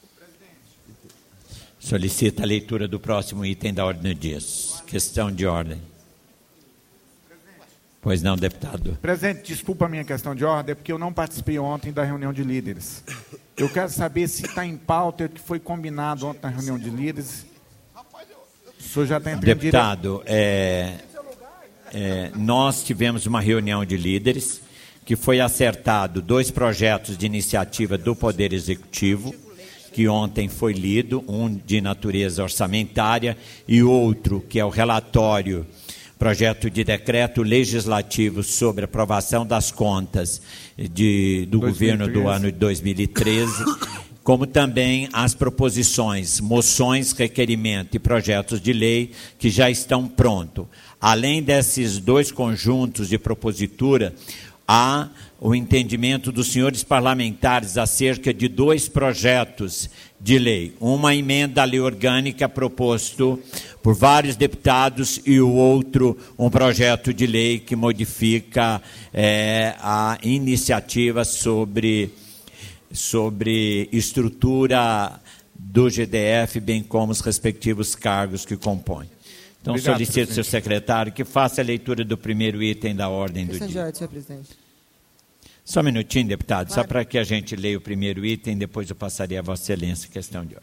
Solicita a leitura do próximo item da ordem do dia. Questão de ordem. Pois não, deputado. Presidente, desculpa a minha questão de ordem, é porque eu não participei ontem da reunião de líderes. Eu quero saber se está em pauta o que foi combinado ontem na reunião de líderes. O senhor já está entendido? Deputado, é, é, nós tivemos uma reunião de líderes que foi acertado dois projetos de iniciativa do Poder Executivo, que ontem foi lido, um de natureza orçamentária e outro que é o relatório, projeto de decreto legislativo sobre aprovação das contas de, do dois mil e treze. Governo do ano de dois mil e treze, como também as proposições, moções, requerimento e projetos de lei que já estão prontos. Além desses dois conjuntos de propositura, há o entendimento dos senhores parlamentares acerca de dois projetos de lei. Uma emenda à lei orgânica proposto por vários deputados e o outro um projeto de lei que modifica é, a iniciativa sobre, sobre estrutura do G D F, bem como os respectivos cargos que compõem. Então, obrigado, solicito, presidente, seu secretário, que faça a leitura do primeiro item da ordem do dia. De ordem, senhor presidente. Só um minutinho, deputado, claro. Só para que a gente leia o primeiro item, depois eu passaria a Vossa Excelência a questão de ordem.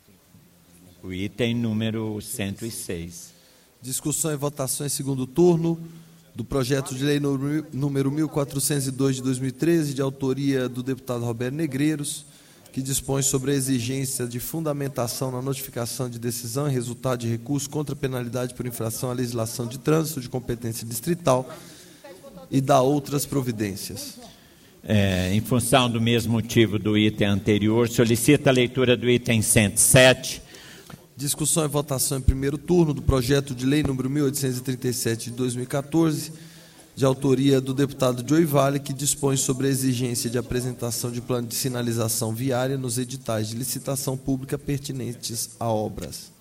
O item número cento e seis. Discussão e votação em segundo turno do projeto de lei número mil quatrocentos e dois de dois mil e treze, de autoria do deputado Roberto Negreiros, que dispõe sobre a exigência de fundamentação na notificação de decisão e resultado de recurso contra penalidade por infração à legislação de trânsito de competência distrital e da outras providências. É, em função do mesmo motivo do item anterior, solicita a leitura do item cento e sete. Discussão e votação em primeiro turno do projeto de lei número mil oitocentos e trinta e sete de dois mil e quatorze, de autoria do deputado Joey Vale, que dispõe sobre a exigência de apresentação de plano de sinalização viária nos editais de licitação pública pertinentes a obras.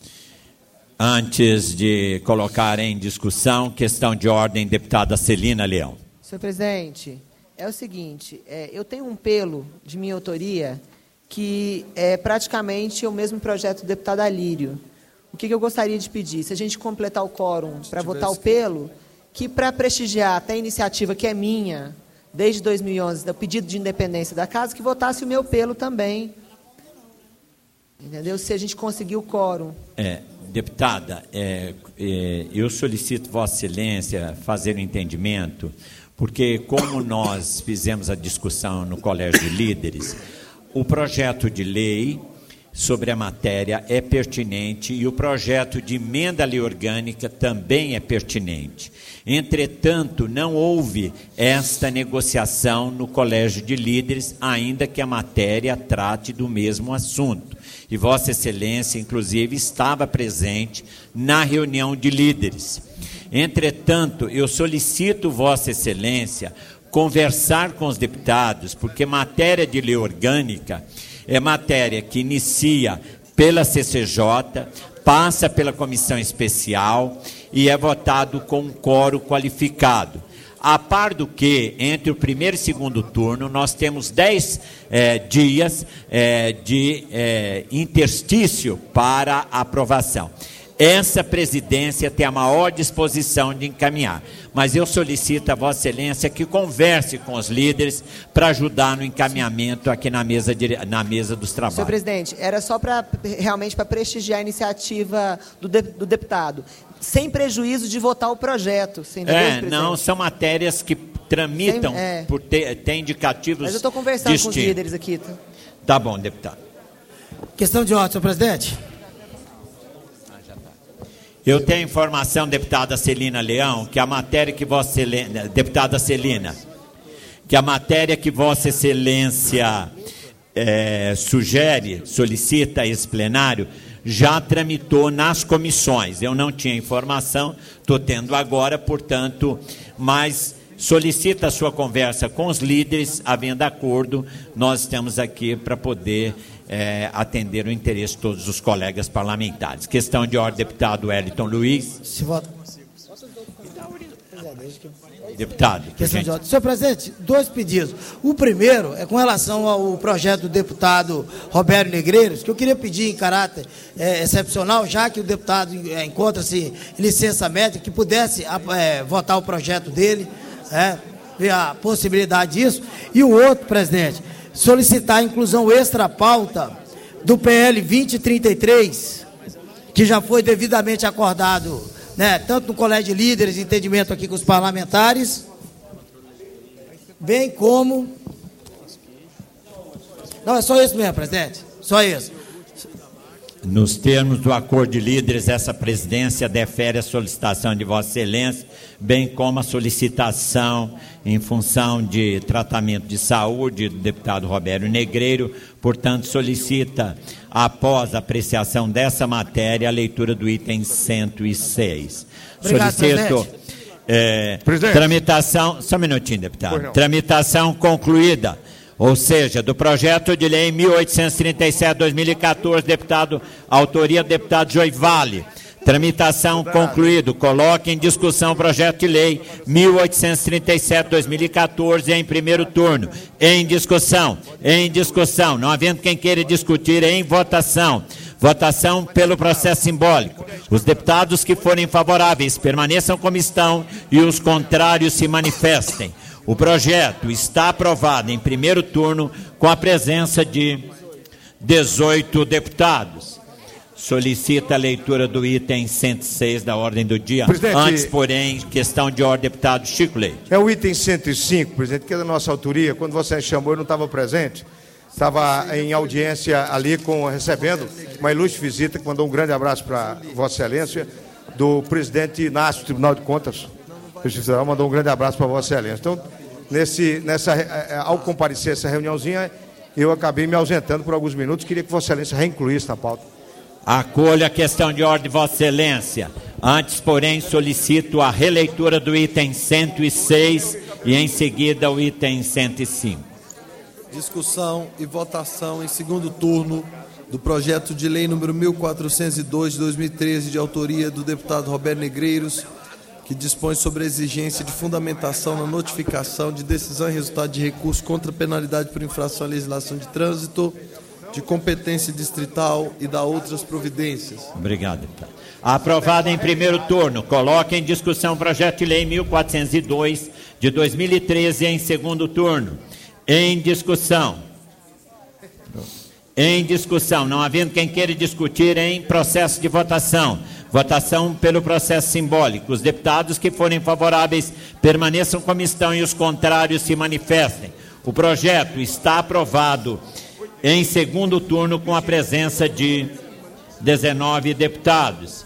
Antes de colocar em discussão, questão de ordem, deputada Celina Leão. Senhor presidente, é o seguinte, é, eu tenho um pelo de minha autoria que é praticamente o mesmo projeto do deputado Alírio. O que, que eu gostaria de pedir? Se a gente completar o quórum para votar o pelo, que para prestigiar até a iniciativa que é minha, desde dois mil e onze, do pedido de independência da casa, que votasse o meu pelo também. Entendeu? Se a gente conseguir o quórum. É, deputada, é, é, eu solicito Vossa Excelência fazer o entendimento, porque como nós fizemos a discussão no Colégio de Líderes, o projeto de lei sobre a matéria é pertinente e o projeto de emenda à lei orgânica também é pertinente. Entretanto, não houve esta negociação no Colégio de Líderes, ainda que a matéria trate do mesmo assunto. E Vossa Excelência, inclusive, estava presente na reunião de líderes. Entretanto, eu solicito Vossa Excelência conversar com os deputados, porque matéria de lei orgânica é matéria que inicia pela C C J, passa pela comissão especial e é votado com um quórum qualificado. A par do que, entre o primeiro e segundo turno, nós temos dez eh, dias eh, de eh, interstício para aprovação. Essa presidência tem a maior disposição de encaminhar, mas eu solicito a Vossa Excelência que converse com os líderes para ajudar no encaminhamento aqui na mesa, de, na mesa dos trabalhos. Senhor presidente, era só para realmente para prestigiar a iniciativa do, de, do deputado, sem prejuízo de votar o projeto. Sem é, não, são matérias que tramitam, sem, é. por ter, ter indicativos Mas eu estou conversando distintos. com os líderes aqui. Tá? Tá bom, deputado. Questão de ordem, senhor presidente. Eu tenho informação, deputada Celina Leão, que a matéria que Vossa Excelência, deputada Celina, que a matéria que Vossa Excelência é, sugere, solicita esse plenário, já tramitou nas comissões. Eu não tinha informação, estou tendo agora, portanto, mas solicita a sua conversa com os líderes, havendo acordo, nós estamos aqui para poder é, atender o interesse de todos os colegas parlamentares. Questão de ordem, deputado Wellington Luiz. Se vota. Deputado. Questão de ordem. Senhor presidente, dois pedidos. O primeiro é com relação ao projeto do deputado Roberto Negreiros, que eu queria pedir em caráter é, excepcional, já que o deputado é, encontra-se em licença médica, que pudesse é, votar o projeto dele, é, ver a possibilidade disso. E o outro, presidente, solicitar a inclusão extra-pauta do P L vinte trinta e três, que já foi devidamente acordado, né, tanto no Colégio de Líderes, entendimento aqui com os parlamentares, bem como... Não, é só isso mesmo, presidente, só isso. Nos termos do acordo de líderes, essa presidência defere a solicitação de Vossa Excelência, bem como a solicitação em função de tratamento de saúde do deputado Roberto Negreiro, portanto, solicita, após a apreciação dessa matéria, a leitura do item cento e seis. Obrigado, Solicito é, tramitação, só um minutinho, deputado, tramitação concluída. Ou seja, do projeto de lei mil oitocentos e trinta e sete, dois mil e quatorze, deputado, autoria do deputado Joivale. Tramitação concluído. Coloque em discussão o projeto de lei mil oitocentos e trinta e sete, dois mil e quatorze em primeiro turno. Em discussão. Em discussão. Não havendo quem queira discutir, em votação. Votação pelo processo simbólico. Os deputados que forem favoráveis permaneçam como estão e os contrários se manifestem. O projeto está aprovado em primeiro turno com a presença de dezoito deputados. Solicita a leitura do item cento e seis da ordem do dia. Presidente, antes, porém, questão de ordem, deputado Chico Leite. É o item cento e cinco, presidente, que é da nossa autoria. Quando você chamou, eu não estava presente. Estava em audiência ali, com, recebendo uma ilustre visita, que mandou um grande abraço para Vossa Excelência, do presidente Inácio do Tribunal de Contas. O mandou um grande abraço para Vossa Excelência. Então, nesse, nessa, ao comparecer essa reuniãozinha, eu acabei me ausentando por alguns minutos. Queria que Vossa Excelência reincluísse na pauta. Acolho a questão de ordem de Vossa Excelência. Antes, porém, solicito a releitura do item cento e seis e, em seguida, o item cento e cinco. Discussão e votação em segundo turno do projeto de lei número mil quatrocentos e dois de dois mil e treze, de autoria do deputado Roberto Negreiros, que dispõe sobre a exigência de fundamentação na notificação de decisão e resultado de recurso contra penalidade por infração à legislação de trânsito, de competência distrital e da outras providências. Obrigado, deputado. Aprovado em primeiro turno. Coloque em discussão o projeto de lei mil quatrocentos e dois de dois mil e treze em segundo turno. Em discussão. Em discussão. Não havendo quem queira discutir, em processo de votação. Votação pelo processo simbólico. Os deputados que forem favoráveis permaneçam como estão e os contrários se manifestem. O projeto está aprovado em segundo turno com a presença de dezenove deputados.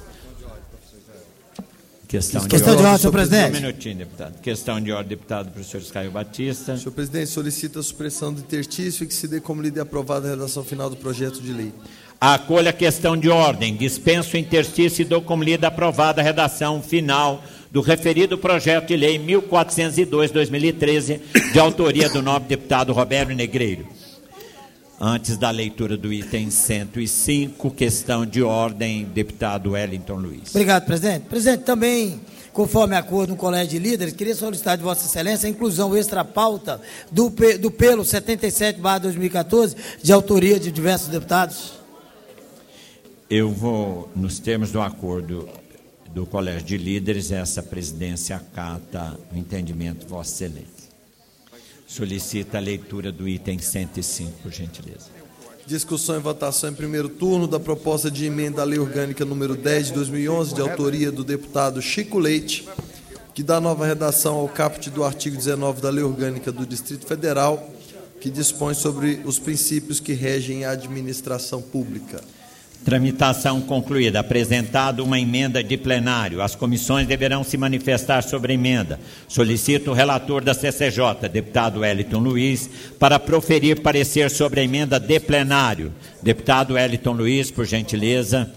Questão de, Questão de ordem, senhor presidente. presidente. Um minutinho, deputado. Questão de ordem, deputado professor Caio Batista. Senhor presidente, solicita a supressão do interstício e que se dê como lida e aprovada a redação final do projeto de lei. Acolha a questão de ordem. Dispenso o interstício e dou como lida aprovada a redação final do referido projeto de lei mil quatrocentos e dois de dois mil e treze, de autoria do nobre deputado Roberto Negreiro. Antes da leitura do item cento e cinco, questão de ordem, deputado Wellington Luiz. Obrigado, presidente. Presidente, também, conforme acordo no Colégio de Líderes, queria solicitar de Vossa Excelência a inclusão extra-pauta do, do pelo setenta e sete barra dois mil e quatorze, de autoria de diversos deputados. Eu vou, nos termos do acordo do Colégio de Líderes, essa presidência acata o entendimento de Vossa Excelência. Solicita a leitura do item cento e cinco, por gentileza. Discussão e votação em primeiro turno da proposta de emenda à Lei Orgânica número dez de dois mil e onze, de autoria do deputado Chico Leite, que dá nova redação ao caput do artigo dezenove da Lei Orgânica do Distrito Federal, que dispõe sobre os princípios que regem a administração pública. Tramitação concluída. Apresentada uma emenda de plenário. As comissões deverão se manifestar sobre a emenda. Solicito o relator da C C J, deputado Wellington Luiz, para proferir parecer sobre a emenda de plenário. Deputado Wellington Luiz, por gentileza.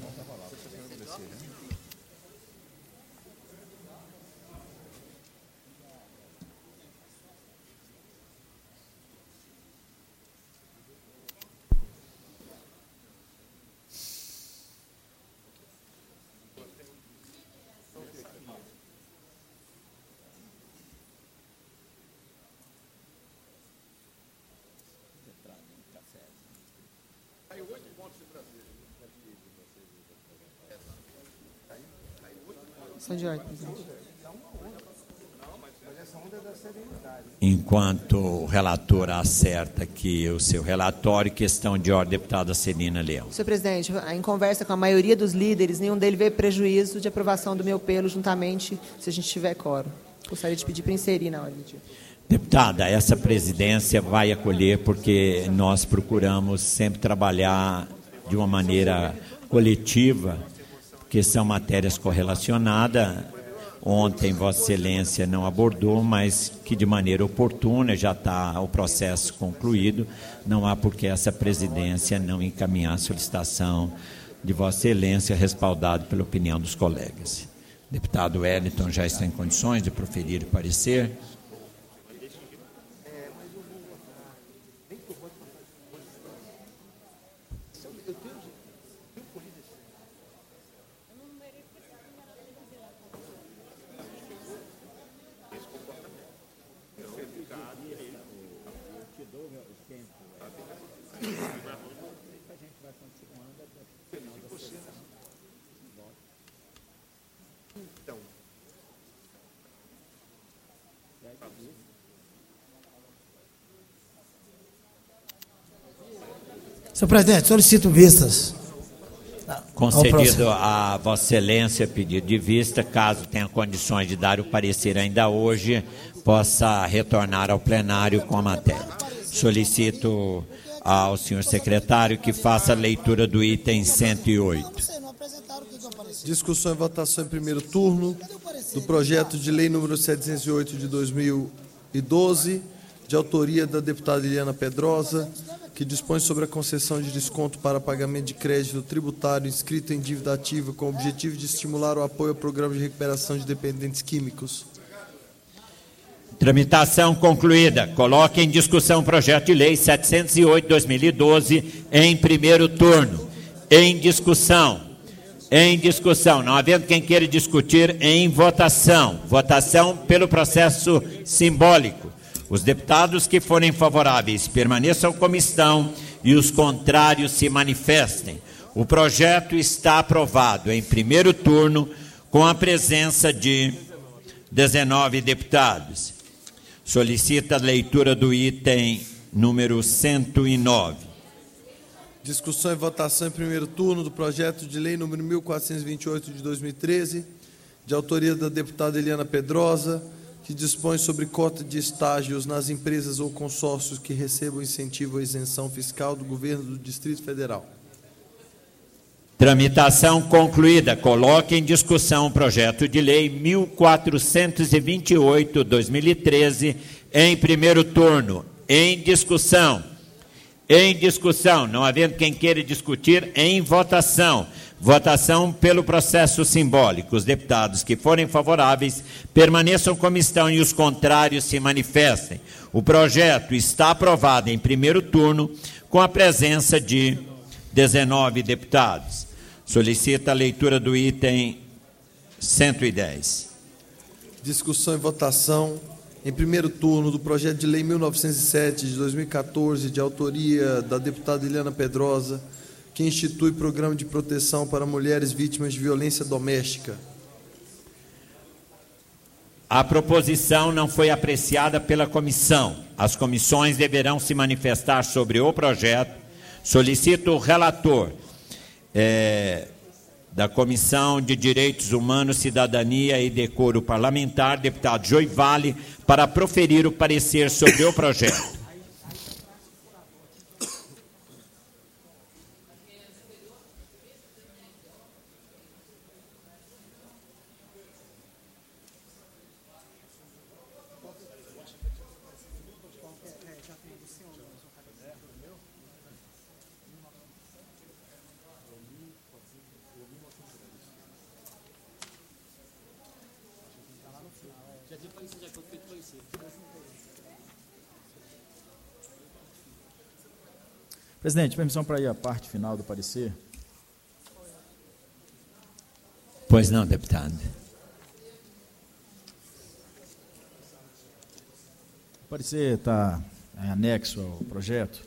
De ordem, presidente. Enquanto o relator acerta aqui o seu relatório, questão de ordem, deputada Celina Leão. Senhor presidente, em conversa com a maioria dos líderes, nenhum deles vê prejuízo de aprovação do meu pelo juntamente, se a gente tiver quórum. Gostaria de pedir para inserir na ordem. Deputada, essa presidência vai acolher porque nós procuramos sempre trabalhar de uma maneira coletiva, porque são matérias correlacionadas. Ontem Vossa Excelência não abordou, mas que de maneira oportuna já está o processo concluído. Não há por que essa presidência não encaminhar a solicitação de Vossa Excelência, respaldado pela opinião dos colegas. Deputado Wellington já está em condições de proferir o parecer. Senhor presidente, solicito vistas. Concedido a Vossa Excelência pedido de vista, caso tenha condições de dar o parecer ainda hoje, possa retornar ao plenário com a matéria. Solicito ao senhor secretário que faça a leitura do item cento e oito. Discussão e votação em primeiro turno do projeto de lei número setecentos e oito de dois mil e doze, de autoria da deputada Eliana Pedrosa, que dispõe sobre a concessão de desconto para pagamento de crédito tributário inscrito em dívida ativa com o objetivo de estimular o apoio ao programa de recuperação de dependentes químicos. Tramitação concluída. Coloque em discussão o projeto de lei setecentos e oito de dois mil e doze em primeiro turno. Em discussão. Em discussão. Não havendo quem queira discutir, em votação. Votação pelo processo simbólico. Os deputados que forem favoráveis permaneçam como estão e os contrários se manifestem. O projeto está aprovado em primeiro turno com a presença de dezenove deputados. Solicita a leitura do item número cento e nove. Discussão e votação em primeiro turno do projeto de lei número mil quatrocentos e vinte e oito de dois mil e treze, de autoria da deputada Eliana Pedrosa, que dispõe sobre cota de estágios nas empresas ou consórcios que recebam incentivo à isenção fiscal do governo do Distrito Federal. Tramitação concluída. Coloque em discussão o projeto de lei mil quatrocentos e vinte e oito de dois mil e treze em primeiro turno. Em discussão. Em discussão. Não havendo quem queira discutir, em votação. Votação pelo processo simbólico. Os deputados que forem favoráveis permaneçam como estão e os contrários se manifestem. O projeto está aprovado em primeiro turno com a presença de dezenove deputados. Solicita a leitura do item cento e dez. Discussão e votação em primeiro turno do projeto de lei mil novecentos e sete de dois mil e quatorze, de autoria da deputada Eliana Pedrosa, que institui programa de proteção para mulheres vítimas de violência doméstica. A proposição não foi apreciada pela comissão. As comissões deverão se manifestar sobre o projeto. Solicito o relator é, da Comissão de Direitos Humanos, Cidadania e Decoro Parlamentar, deputado Joy Vale, para proferir o parecer sobre o projeto. Presidente, permissão para ir à parte final do parecer. Pois não, deputado. O parecer está em anexo ao projeto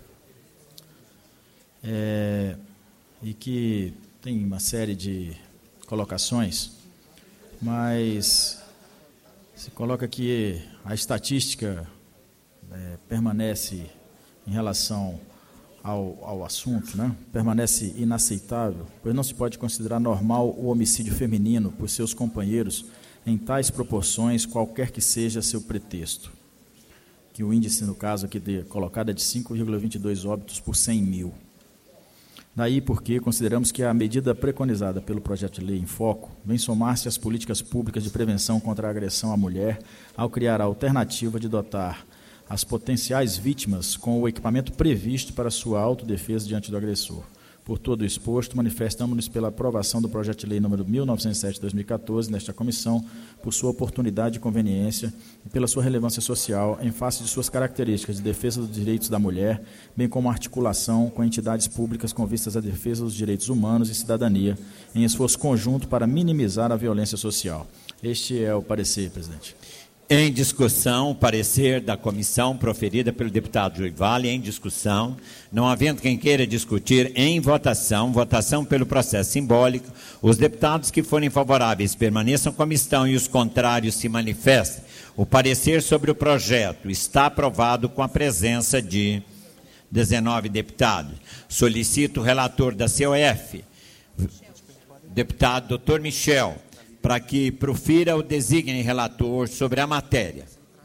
é, e que tem uma série de colocações, mas se coloca que a estatística é, permanece em relação Ao, ao assunto, né? Permanece inaceitável, pois não se pode considerar normal o homicídio feminino por seus companheiros em tais proporções, qualquer que seja seu pretexto. Que o índice, no caso aqui de, colocado é de cinco vírgula vinte e dois óbitos por cem mil. Daí porque consideramos que a medida preconizada pelo projeto de lei em foco vem somar-se às políticas públicas de prevenção contra a agressão à mulher, ao criar a alternativa de dotar as potenciais vítimas com o equipamento previsto para sua autodefesa diante do agressor. Por todo o exposto, manifestamos-nos pela aprovação do projeto de lei número mil novecentos e sete de dois mil e quatorze nesta comissão, por sua oportunidade e conveniência e pela sua relevância social, em face de suas características de defesa dos direitos da mulher, bem como articulação com entidades públicas com vistas à defesa dos direitos humanos e cidadania, em esforço conjunto para minimizar a violência social. Este é o parecer, presidente. Em discussão, o parecer da comissão proferida pelo deputado Joy Vale, em discussão, não havendo quem queira discutir, em votação, votação pelo processo simbólico, os deputados que forem favoráveis permaneçam como estão e os contrários se manifestem. O parecer sobre o projeto está aprovado com a presença de dezenove deputados. Solicito o relator da C O F, deputado doutor Michel, para que profira ou designe relator sobre a matéria,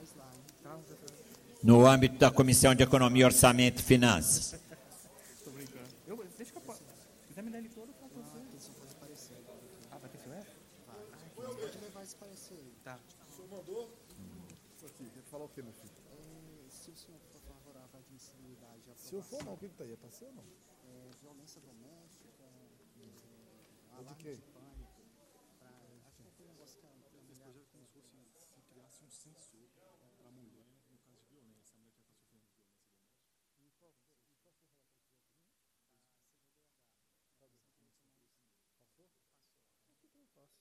no âmbito da Comissão de Economia, Orçamento e Finanças. Se eu for, não, o que está aí? É para ser ou não? É, violência doméstica, alarme de pânico. Acho que foi um negócio que a mulher... Esse projeto como se fosse, se criasse um sensor para a mulher, no caso de violência, a mulher que está sofrendo violência doméstica. E qual foi o relatório que você Passou? Passou. O que eu faço?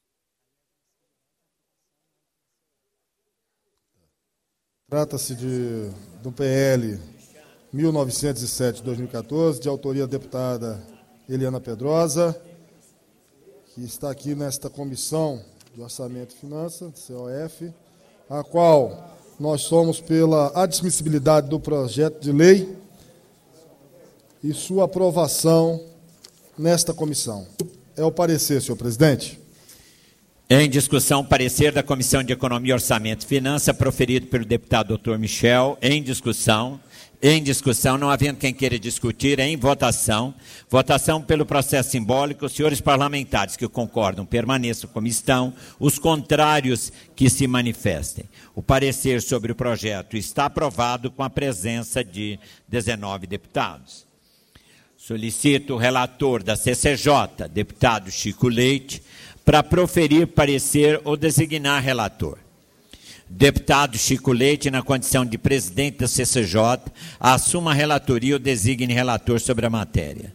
Trata-se de, do P L mil novecentos e sete de dois mil e quatorze, de autoria da deputada Eliana Pedrosa, que está aqui nesta comissão de Orçamento e Finanças, C O F, a qual nós somos pela admissibilidade do projeto de lei e sua aprovação nesta comissão. É o parecer, senhor presidente. Em discussão, parecer da Comissão de Economia, Orçamento e Finanças, proferido pelo deputado doutor Michel. Em discussão, em discussão, não havendo quem queira discutir, em votação. Votação pelo processo simbólico. Os senhores parlamentares que concordam permaneçam como estão. Os contrários que se manifestem. O parecer sobre o projeto está aprovado com a presença de dezenove deputados. Solicito o relator da C C J, deputado Chico Leite, para proferir parecer ou designar relator. Deputado Chico Leite, na condição de presidente da C C J, assuma a relatoria ou designe relator sobre a matéria.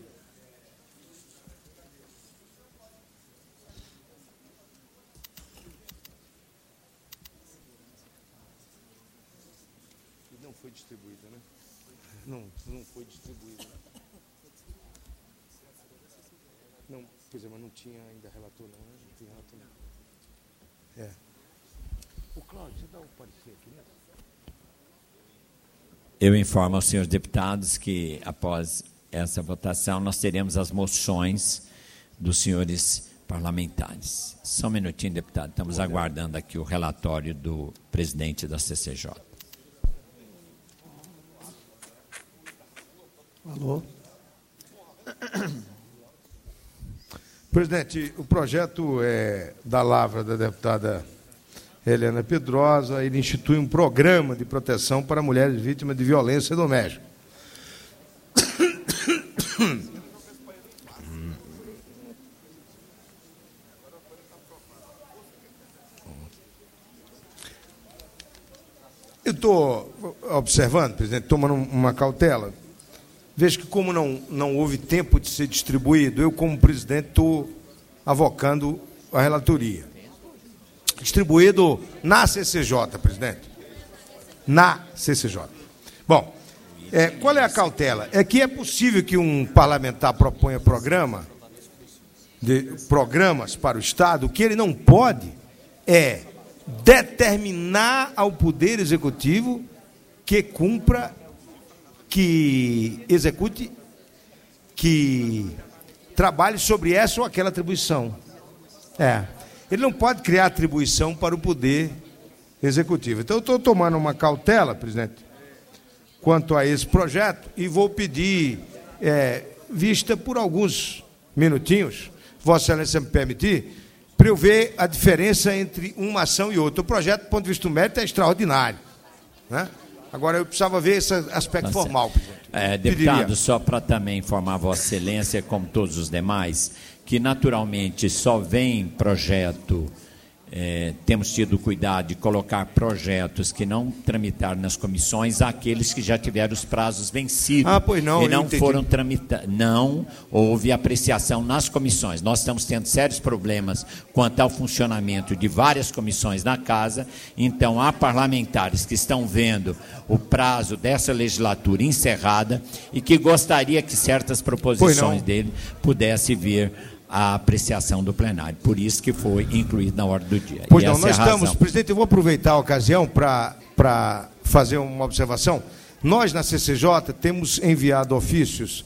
Não foi distribuída, né? Não, não foi distribuída. Não, pois é, mas não tinha ainda relator, não, né? Não tinha relator, não. É. O Cláudio, você dá um parecer aqui, né? Eu informo aos senhores deputados que, após essa votação, nós teremos as moções dos senhores parlamentares. Só um minutinho, deputado. Estamos aguardando aqui o relatório do presidente da C C J. Alô? Presidente, o projeto é da lavra da deputada Eliana Pedrosa. Ele institui um programa de proteção para mulheres vítimas de violência doméstica. Eu estou observando, presidente, tomando uma cautela. Vejo que, como não, não houve tempo de ser distribuído, eu, como presidente, estou avocando a relatoria. Distribuído na C C J, presidente. Na C C J. Bom, é, qual é a cautela? É que é possível que um parlamentar proponha programa, de, programas para o Estado, o que ele não pode é determinar ao Poder Executivo que cumpra, que execute, que trabalhe sobre essa ou aquela atribuição. É. Ele não pode criar atribuição para o Poder Executivo. Então, eu estou tomando uma cautela, presidente, quanto a esse projeto, e vou pedir é, vista por alguns minutinhos, Vossa Excelência me permitir, para eu ver a diferença entre uma ação e outra. O projeto, do ponto de vista do mérito, é extraordinário, né? Agora, eu precisava ver esse aspecto Tá formal, presidente. É, deputado, só para também informar Vossa Excelência, como todos os demais, que naturalmente só vem projeto, é, temos tido cuidado de colocar projetos que não tramitaram nas comissões àqueles que já tiveram os prazos vencidos. Ah, pois não, e eu não entendi. foram tramitados. Não houve apreciação nas comissões. Nós estamos tendo sérios problemas quanto ao funcionamento de várias comissões na casa. Então, há parlamentares que estão vendo o prazo dessa legislatura encerrada e que gostaria que certas proposições dele pudessem vir a apreciação do plenário. Por isso que foi incluído na ordem do dia. Pois E não, essa nós é a estamos, razão. presidente, eu vou aproveitar a ocasião para para fazer uma observação. Nós, na C C J, temos enviado ofícios,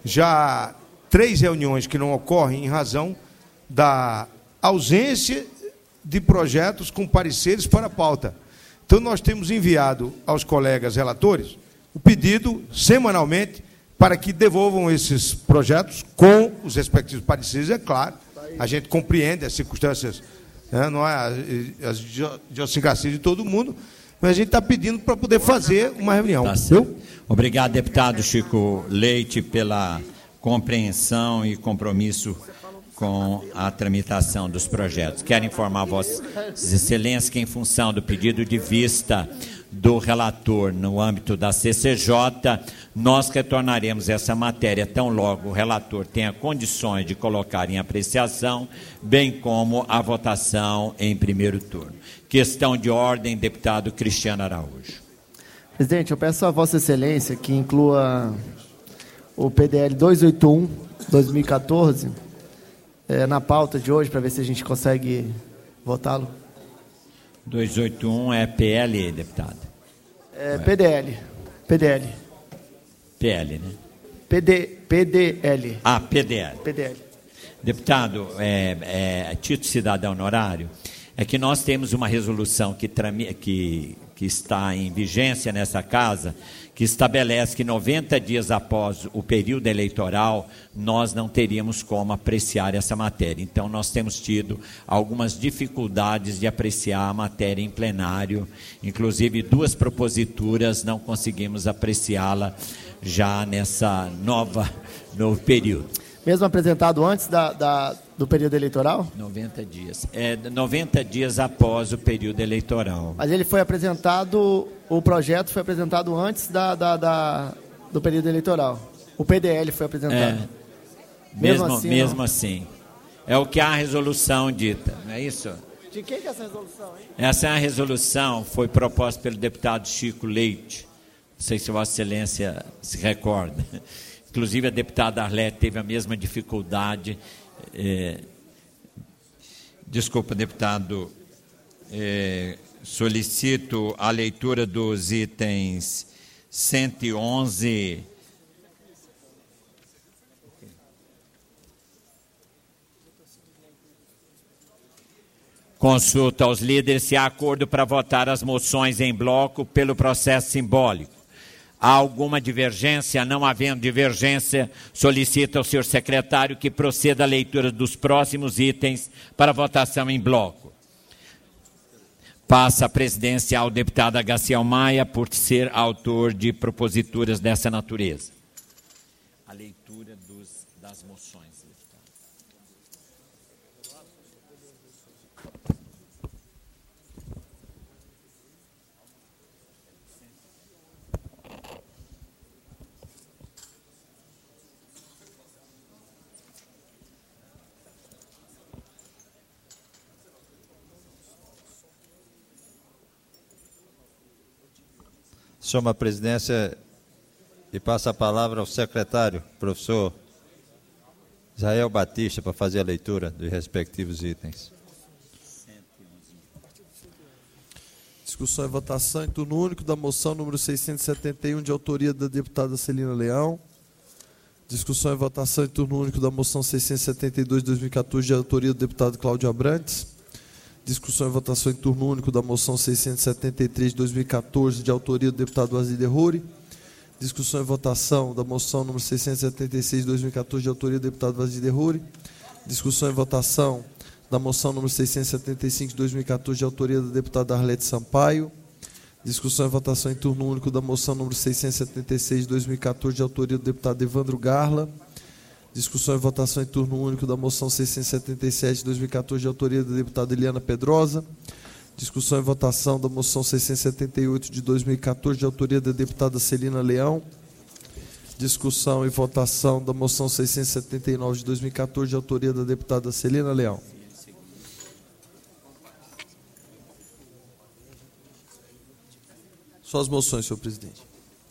já três reuniões que não ocorrem em razão da ausência de projetos com pareceres para a pauta. Então, nós temos enviado aos colegas relatores o pedido, semanalmente, para que devolvam esses projetos com os respectivos pareceres, é claro. A gente compreende as circunstâncias, né, não é as idiosincrasias de todo mundo, mas a gente está pedindo para poder fazer uma reunião. Tá certo. Obrigado, deputado Chico Leite, pela compreensão e compromisso com a tramitação dos projetos. Quero informar Vossas Excelências que, em função do pedido de vista do relator no âmbito da C C J, nós retornaremos essa matéria tão logo o relator tenha condições de colocar em apreciação, bem como a votação em primeiro turno. Questão de ordem, deputado Cristiano Araújo. Presidente, eu peço a Vossa Excelência que inclua o P D L duzentos e oitenta e um, dois mil e quatorze, é, na pauta de hoje, para ver se a gente consegue votá-lo. duzentos e oitenta e um é P L, deputado? É, P D L. P D L. P L, né? P D, P D L. Ah, P D L. P D L. Deputado, é, é, título cidadão honorário, é que nós temos uma resolução que, trami, que, que está em vigência nessa casa, que estabelece que noventa dias após o período eleitoral, nós não teríamos como apreciar essa matéria. Então, nós temos tido algumas dificuldades de apreciar a matéria em plenário, inclusive duas proposituras não conseguimos apreciá-la já nessa nova, novo período. Mesmo apresentado antes da, da, do período eleitoral? noventa dias. É noventa dias após o período eleitoral. Mas ele foi apresentado, o projeto foi apresentado antes da, da, da, do período eleitoral. O P D L foi apresentado. É. Mesmo, Mesmo, assim, mesmo não. assim. É o que a resolução dita, não é isso? De quem que é essa resolução, hein? Essa é a resolução, foi proposta pelo deputado Chico Leite. Não sei se Vossa Excelência se recorda. Inclusive, a deputada Arlete teve a mesma dificuldade. É, desculpa, deputado, é, solicito a leitura dos itens cento e onze. Consulta aos líderes se há acordo para votar as moções em bloco pelo processo simbólico. Há alguma divergência? Não havendo divergência, solicito ao senhor secretário que proceda à leitura dos próximos itens para votação em bloco. Passa a presidência ao deputado Agaciel Maia por ser autor de proposituras dessa natureza. A leitura dos, das moções. Soma a presidência e passa a palavra ao secretário, professor Israel Batista, para fazer a leitura dos respectivos itens. Discussão e votação em turno único da moção número seiscentos e setenta e um, de autoria da deputada Celina Leão. Discussão e votação em turno único da moção seiscentos e setenta e dois de dois mil e quatorze, de autoria do deputado Cláudio Abrantes. Discussão e votação em turno único da moção seiscentos e setenta e três de dois mil e quatorze, de autoria do deputado Aziz Derruri. Discussão e votação da moção número seiscentos e setenta e seis de dois mil e quatorze, de autoria do deputado Aziz Derruri. Discussão e votação da moção número seiscentos e setenta e cinco de dois mil e quatorze, de autoria da deputada Arlete Sampaio. Discussão e votação em turno único da moção número seiscentos e setenta e seis de dois mil e quatorze, de autoria do deputado Evandro Garla. Discussão e votação em turno único da moção seiscentos e setenta e sete de dois mil e quatorze, de autoria da deputada Eliana Pedrosa. Discussão e votação da moção seiscentos e setenta e oito de dois mil e quatorze, de autoria da deputada Celina Leão. Discussão e votação da moção seiscentos e setenta e nove de dois mil e quatorze, de autoria da deputada Celina Leão. Só as moções, senhor presidente.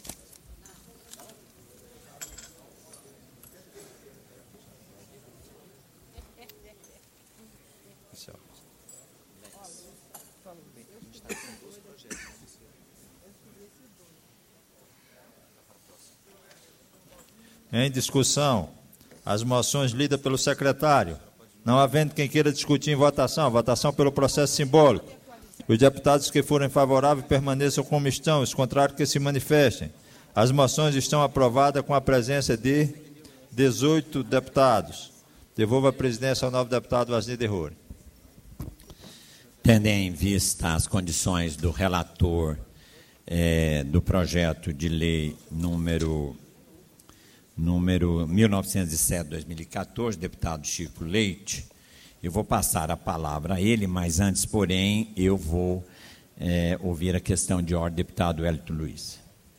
Em discussão, as moções lidas pelo secretário. Não havendo quem queira discutir em votação, votação pelo processo simbólico. Os deputados que forem favoráveis permaneçam como estão, os contrários que se manifestem. As moções estão aprovadas com a presença de dezoito deputados. Devolvo a presidência ao novo deputado Aziz Derruri. Tendo em vista as condições do relator eh, do projeto de lei número, número mil novecentos e sete de dois mil e quatorze, deputado Chico Leite, eu vou passar a palavra a ele, mas antes, porém, eu vou é, ouvir a questão de ordem do deputado Wellington Luiz.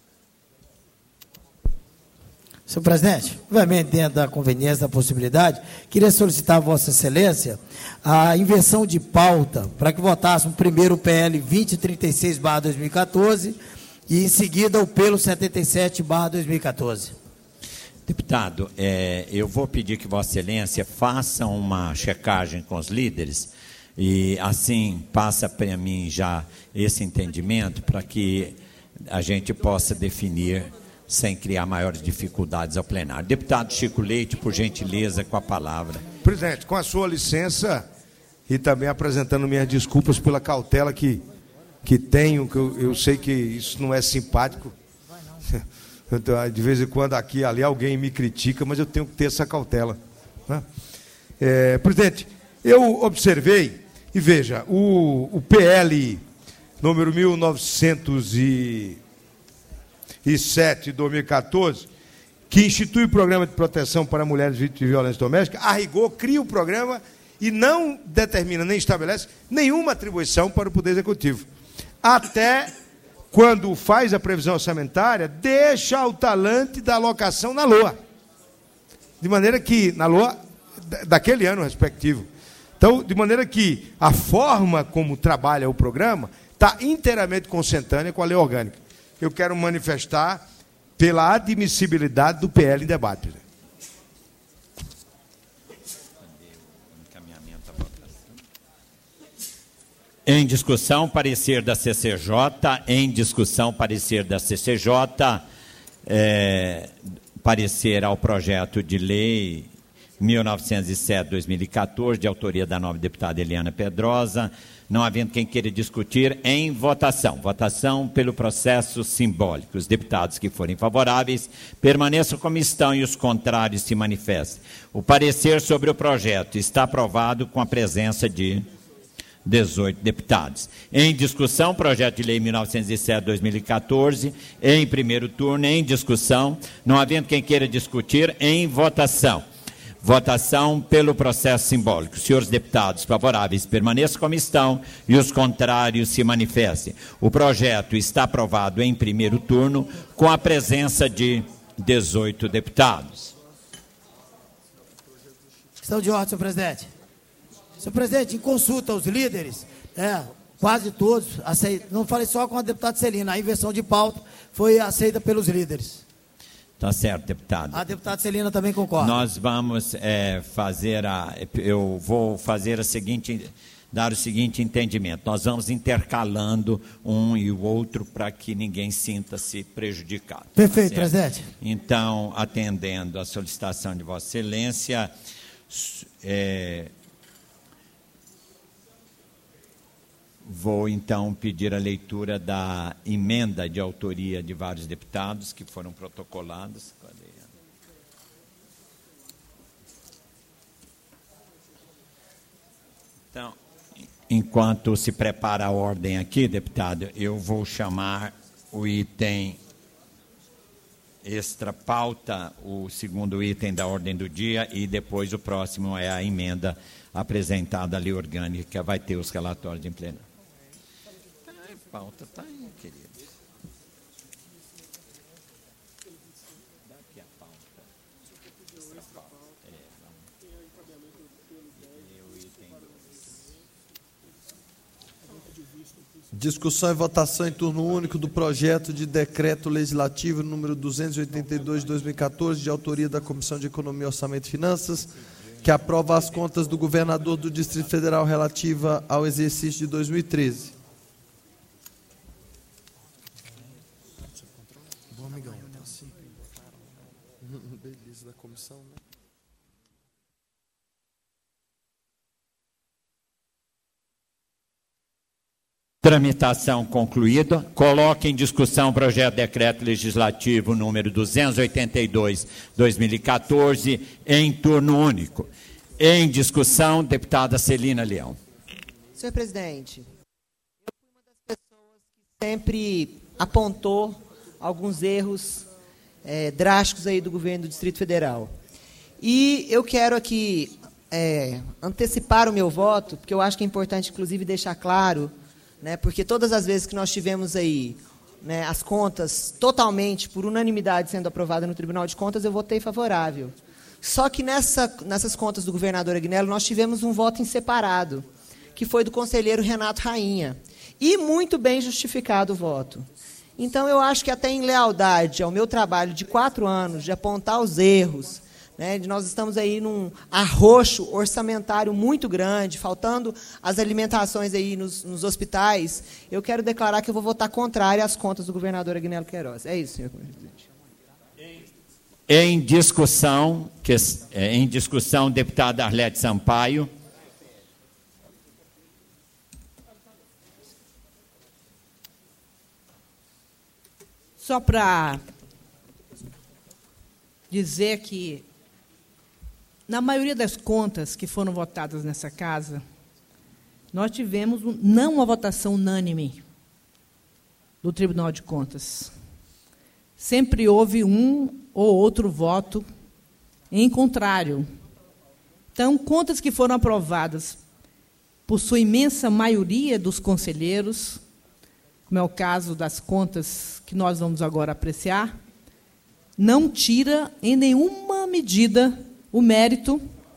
Senhor presidente, obviamente, dentro da conveniência, da possibilidade, queria solicitar a Vossa Excelência a inversão de pauta para que votássemos primeiro o P L vinte trinta e seis barra dois mil e quatorze e, em seguida, o P E L setenta e sete barra dois mil e quatorze. Deputado, é, eu vou pedir que Vossa Excelência faça uma checagem com os líderes e, assim, passa para mim já esse entendimento para que a gente possa definir sem criar maiores dificuldades ao plenário. Deputado Chico Leite, por gentileza, com a palavra. Presidente, com a sua licença e também apresentando minhas desculpas pela cautela que, que tenho, que eu, eu sei que isso não é simpático. De vez em quando aqui e ali alguém me critica, mas eu tenho que ter essa cautela. Né? É, presidente, eu observei, e veja, o, o P L número mil novecentos e sete de dois mil e quatorze, que institui o programa de proteção para mulheres vítimas de violência doméstica, a rigor cria o programa e não determina nem estabelece nenhuma atribuição para o Poder Executivo. Até quando faz a previsão orçamentária, deixa o talante da alocação na LOA. De maneira que, na LOA, daquele ano respectivo. Então, de maneira que a forma como trabalha o programa está inteiramente consentânea com a lei orgânica. Eu quero manifestar pela admissibilidade do P L em debate. Em discussão, parecer da C C J. Em discussão, parecer da C C J. É, parecer ao projeto de lei mil novecentos e sete de dois mil e quatorze, de autoria da nova deputada Eliana Pedrosa. Não havendo quem queira discutir, em votação. Votação pelo processo simbólico. Os deputados que forem favoráveis permaneçam como estão e os contrários se manifestem. O parecer sobre o projeto está aprovado com a presença de dezoito deputados. Em discussão, projeto de lei mil novecentos e sete de dois mil e quatorze, em primeiro turno, em discussão, não havendo quem queira discutir, em votação. Votação pelo processo simbólico. Senhores deputados favoráveis permaneçam como estão e os contrários se manifestem. O projeto está aprovado em primeiro turno com a presença de dezoito deputados. Questão de ordem, senhor presidente. Senhor presidente, em consulta aos líderes, é, quase todos, aceitos, não falei só com a deputada Celina, a inversão de pauta foi aceita pelos líderes. Tá certo, deputado. A deputada Celina também concorda. Nós vamos é, fazer a... Eu vou fazer a seguinte... dar o seguinte entendimento. Nós vamos intercalando um e o outro para que ninguém sinta-se prejudicado. Perfeito, certo? presidente. Então, atendendo à solicitação de Vossa Excelência, é, vou então pedir a leitura da emenda de autoria de vários deputados que foram protocolados. Então, enquanto se prepara a ordem aqui, deputado, eu vou chamar o item extra pauta, o segundo item da ordem do dia, e depois o próximo é a emenda apresentada à lei orgânica, que vai ter os relatórios em plenário. A pauta está aí, querido. Daqui a pauta. Extra pauta. É, vamos. E o item Discussão e votação em turno único do projeto de decreto legislativo número duzentos e oitenta e dois de dois mil e quatorze, de autoria da Comissão de Economia, Orçamento e Finanças, que aprova as contas do governador do Distrito Federal relativa ao exercício de dois mil e treze. Bom, amigão. Beleza da comissão, né? Tramitação concluída. Coloque em discussão o projeto de decreto legislativo número duzentos e oitenta e dois, dois mil e quatorze, em turno único. Em discussão, deputada Celina Leão. Senhor presidente, eu fui uma das pessoas que sempre apontou alguns erros é, drásticos aí do governo do Distrito Federal. E eu quero aqui é, antecipar o meu voto, porque eu acho que é importante, inclusive, deixar claro, né, porque todas as vezes que nós tivemos aí, né, as contas totalmente por unanimidade sendo aprovadas no Tribunal de Contas, eu votei favorável. Só que nessa, nessas contas do governador Agnello, nós tivemos um voto em separado, que foi do conselheiro Renato Rainha. E muito bem justificado o voto. Então, eu acho que até em lealdade ao meu trabalho de quatro anos, de apontar os erros, né, de nós estamos aí num arroxo orçamentário muito grande, faltando as alimentações aí nos, nos hospitais, eu quero declarar que eu vou votar contrário às contas do governador Agnello Queiroz. É isso, senhor presidente. Em discussão, que, em discussão, deputada Arlete Sampaio. Só para dizer que, na maioria das contas que foram votadas nessa casa, nós tivemos um, não uma votação unânime do Tribunal de Contas. Sempre houve um ou outro voto em contrário. Então, contas que foram aprovadas por sua imensa maioria dos conselheiros, como é o caso das contas que nós vamos agora apreciar, não tira em nenhuma medida o mérito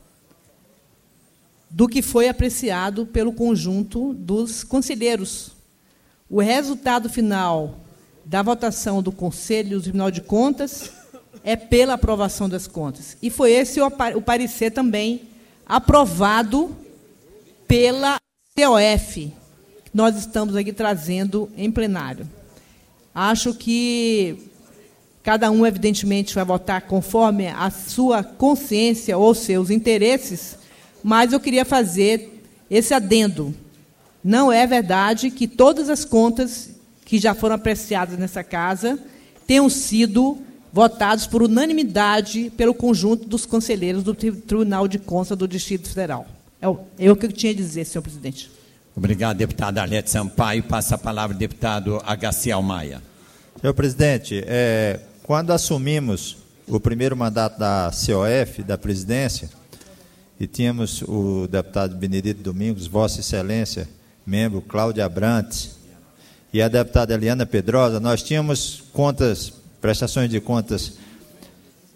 do que foi apreciado pelo conjunto dos conselheiros. O resultado final da votação do Conselho do Tribunal de Contas é pela aprovação das contas. E foi esse o parecer também aprovado pela C O F, que nós estamos aqui trazendo em plenário. Acho que cada um, evidentemente, vai votar conforme a sua consciência ou seus interesses, mas eu queria fazer esse adendo. Não é verdade que todas as contas que já foram apreciadas nessa casa tenham sido votadas por unanimidade pelo conjunto dos conselheiros do Tribunal de Contas do Distrito Federal. É o que eu tinha a dizer, senhor presidente. Obrigado, deputada Arlete Sampaio. Passa a palavra ao deputado Agaciel Maia. Senhor presidente, é, quando assumimos o primeiro mandato da C O F, da presidência, e tínhamos o deputado Benedito Domingos, Vossa Excelência, membro Cláudia Abrantes, e a deputada Eliana Pedrosa, nós tínhamos contas, prestações de contas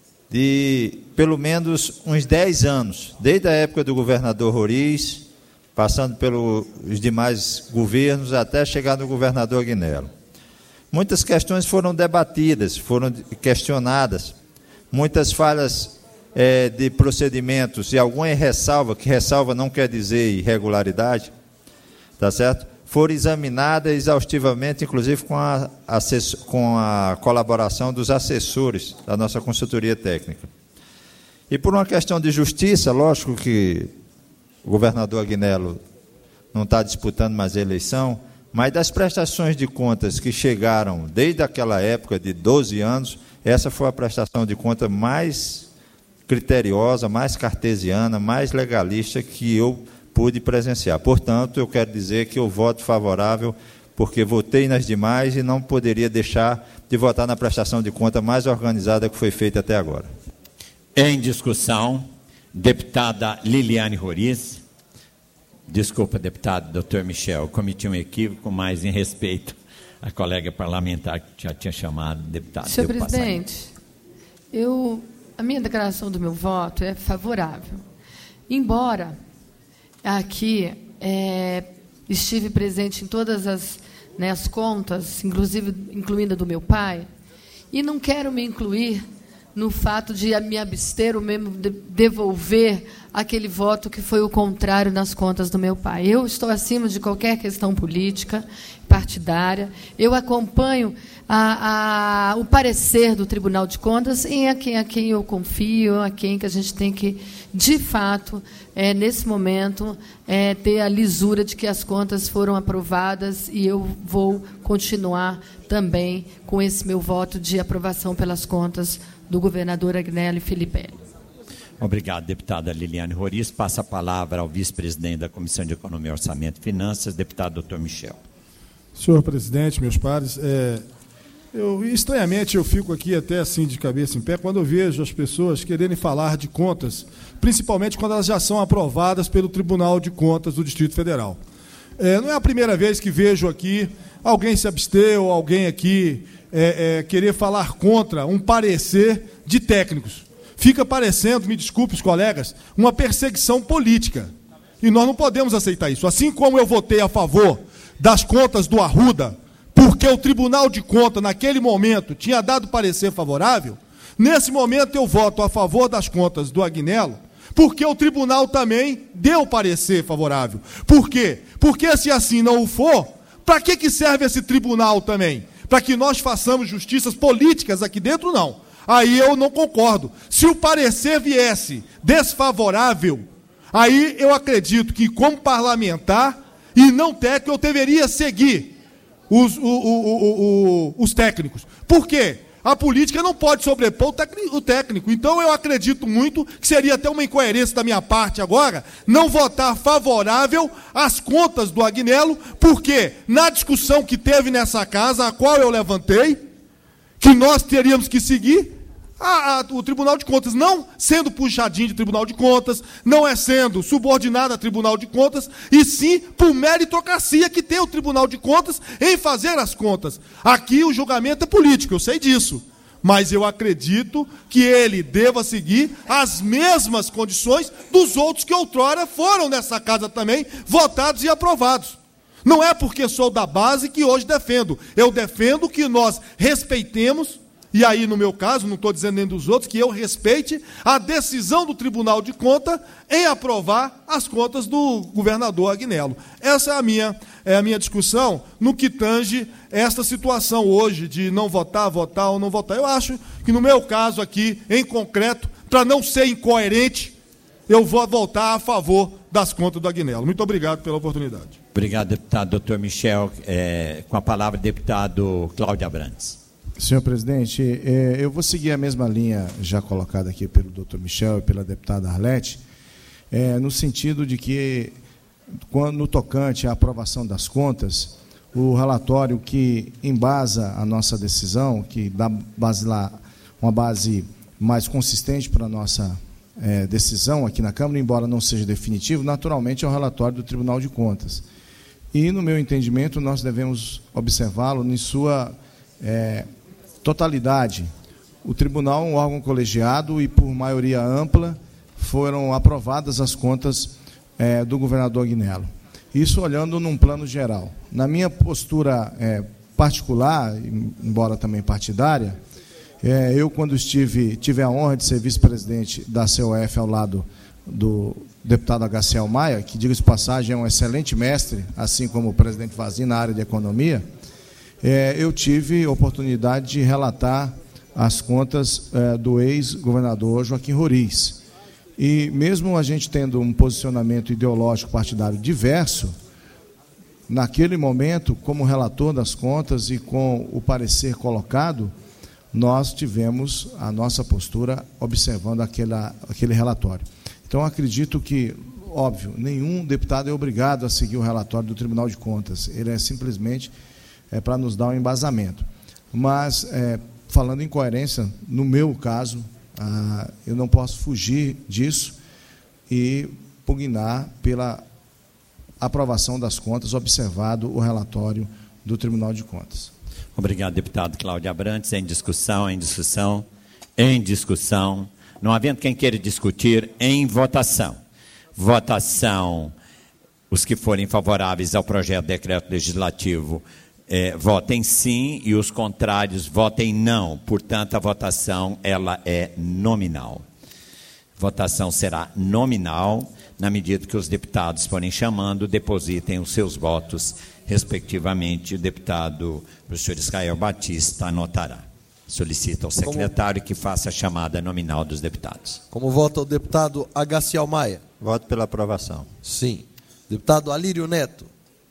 de pelo menos uns dez anos, desde a época do governador Roriz, passando pelos demais governos, até chegar no governador Agnello. Muitas questões foram debatidas, foram questionadas, muitas falhas é, de procedimentos e alguma ressalva, que ressalva não quer dizer irregularidade, tá certo? Foram examinadas exaustivamente, inclusive com a, assessor, com a colaboração dos assessores da nossa consultoria técnica. E por uma questão de justiça, lógico que o governador Agnello não está disputando mais a eleição, mas das prestações de contas que chegaram desde aquela época de doze anos, essa foi a prestação de conta mais criteriosa, mais cartesiana, mais legalista que eu pude presenciar. Portanto, eu quero dizer que eu voto favorável, porque votei nas demais e não poderia deixar de votar na prestação de conta mais organizada que foi feita até agora. Em discussão, deputada Liliane Roriz. Desculpa, deputado doutor Michel, cometi um equívoco, mas em respeito à colega parlamentar que já tinha chamado, deputado. Senhor presidente, eu, a minha declaração do meu voto é favorável. Embora aqui é, estive presente em todas as, né, as contas, inclusive incluindo a do meu pai, e não quero me incluir no fato de me abster ou mesmo de devolver aquele voto que foi o contrário nas contas do meu pai. Eu estou acima de qualquer questão política, partidária. Eu acompanho a, a, o parecer do Tribunal de Contas em a quem, a quem eu confio, a quem que a gente tem que, de fato, é, nesse momento, é, ter a lisura de que as contas foram aprovadas, e eu vou continuar também com esse meu voto de aprovação pelas contas do governador Agnello e Filipelli. Obrigado, deputada Liliane Roriz. Passa a palavra ao vice-presidente da Comissão de Economia, Orçamento e Finanças, deputado doutor Michel. Senhor presidente, meus pares, é, eu, estranhamente eu fico aqui até assim de cabeça em pé quando eu vejo as pessoas quererem falar de contas, principalmente quando elas já são aprovadas pelo Tribunal de Contas do Distrito Federal. É, não é a primeira vez que vejo aqui alguém se abster ou alguém aqui é, é, querer falar contra um parecer de técnicos. Fica parecendo, me desculpe os colegas, uma perseguição política. E nós não podemos aceitar isso. Assim como eu votei a favor das contas do Arruda, porque o Tribunal de Contas, naquele momento, tinha dado parecer favorável, nesse momento eu voto a favor das contas do Agnello, porque o tribunal também deu parecer favorável. Por quê? Porque se assim não o for, para que, que serve esse tribunal também? Para que nós façamos justiças políticas aqui dentro? Não. Aí eu não concordo. Se o parecer viesse desfavorável, aí eu acredito que, como parlamentar e não técnico, eu deveria seguir os, o, o, o, o, os técnicos. Por quê? A política não pode sobrepor o técnico. Então, eu acredito muito que seria até uma incoerência da minha parte agora não votar favorável às contas do Agnello, porque na discussão que teve nessa casa, a qual eu levantei, que nós teríamos que seguir, a, a, o Tribunal de Contas não sendo puxadinho de Tribunal de Contas, não é sendo subordinado a Tribunal de Contas, e sim por meritocracia que tem o Tribunal de Contas em fazer as contas. Aqui o julgamento é político, eu sei disso, mas eu acredito que ele deva seguir as mesmas condições dos outros que outrora foram nessa casa também votados e aprovados. Não é porque sou da base que hoje defendo. Eu defendo que nós respeitemos, e aí, no meu caso, não estou dizendo nem dos outros, que eu respeite a decisão do Tribunal de Contas em aprovar as contas do governador Agnello. Essa é a minha, é a minha discussão no que tange esta situação hoje de não votar, votar ou não votar. Eu acho que, no meu caso aqui, em concreto, para não ser incoerente, eu vou votar a favor das contas do Agnello. Muito obrigado pela oportunidade. Obrigado, deputado doutor Michel. É, com a palavra, deputado Cláudio Abrantes. Senhor presidente, é, eu vou seguir a mesma linha já colocada aqui pelo doutor Michel e pela deputada Arlete, é, no sentido de que, quando, no tocante à aprovação das contas, o relatório que embasa a nossa decisão, que dá base lá, uma base mais consistente para a nossa é, decisão aqui na Câmara, embora não seja definitivo, naturalmente é o relatório do Tribunal de Contas. E, no meu entendimento, nós devemos observá-lo em sua é, totalidade. O tribunal é um órgão colegiado e, por maioria ampla, foram aprovadas as contas é, do governador Agnello. Isso olhando num plano geral. Na minha postura é, particular, embora também partidária, é, eu, quando estive, tive a honra de ser vice-presidente da C O F ao lado do deputado Agaciel Maia, que, diga-se de passagem, é um excelente mestre, assim como o presidente Vazim na área de economia, é, eu tive oportunidade de relatar as contas é, do ex-governador Joaquim Roriz. E mesmo a gente tendo um posicionamento ideológico partidário diverso, naquele momento, como relator das contas e com o parecer colocado, nós tivemos a nossa postura observando aquela, aquele relatório. Então, acredito que, óbvio, nenhum deputado é obrigado a seguir o relatório do Tribunal de Contas. Ele é simplesmente é, para nos dar um embasamento. Mas, é, falando em coerência, no meu caso, ah, eu não posso fugir disso e pugnar pela aprovação das contas, observado o relatório do Tribunal de Contas. Obrigado, deputado Cláudio Abrantes. Em discussão, em discussão, em discussão. Não havendo quem queira discutir, em votação. Votação. Os que forem favoráveis ao projeto de decreto legislativo eh, votem sim e os contrários votem não. Portanto, a votação ela é nominal. Votação será nominal. Na medida que os deputados forem chamando, depositem os seus votos, respectivamente. O deputado professor Israel Batista anotará. Solicita ao secretário Como... que faça a chamada nominal dos deputados. Como vota o deputado Agaciel Maia? Voto pela aprovação. Sim. Deputado Alírio Neto?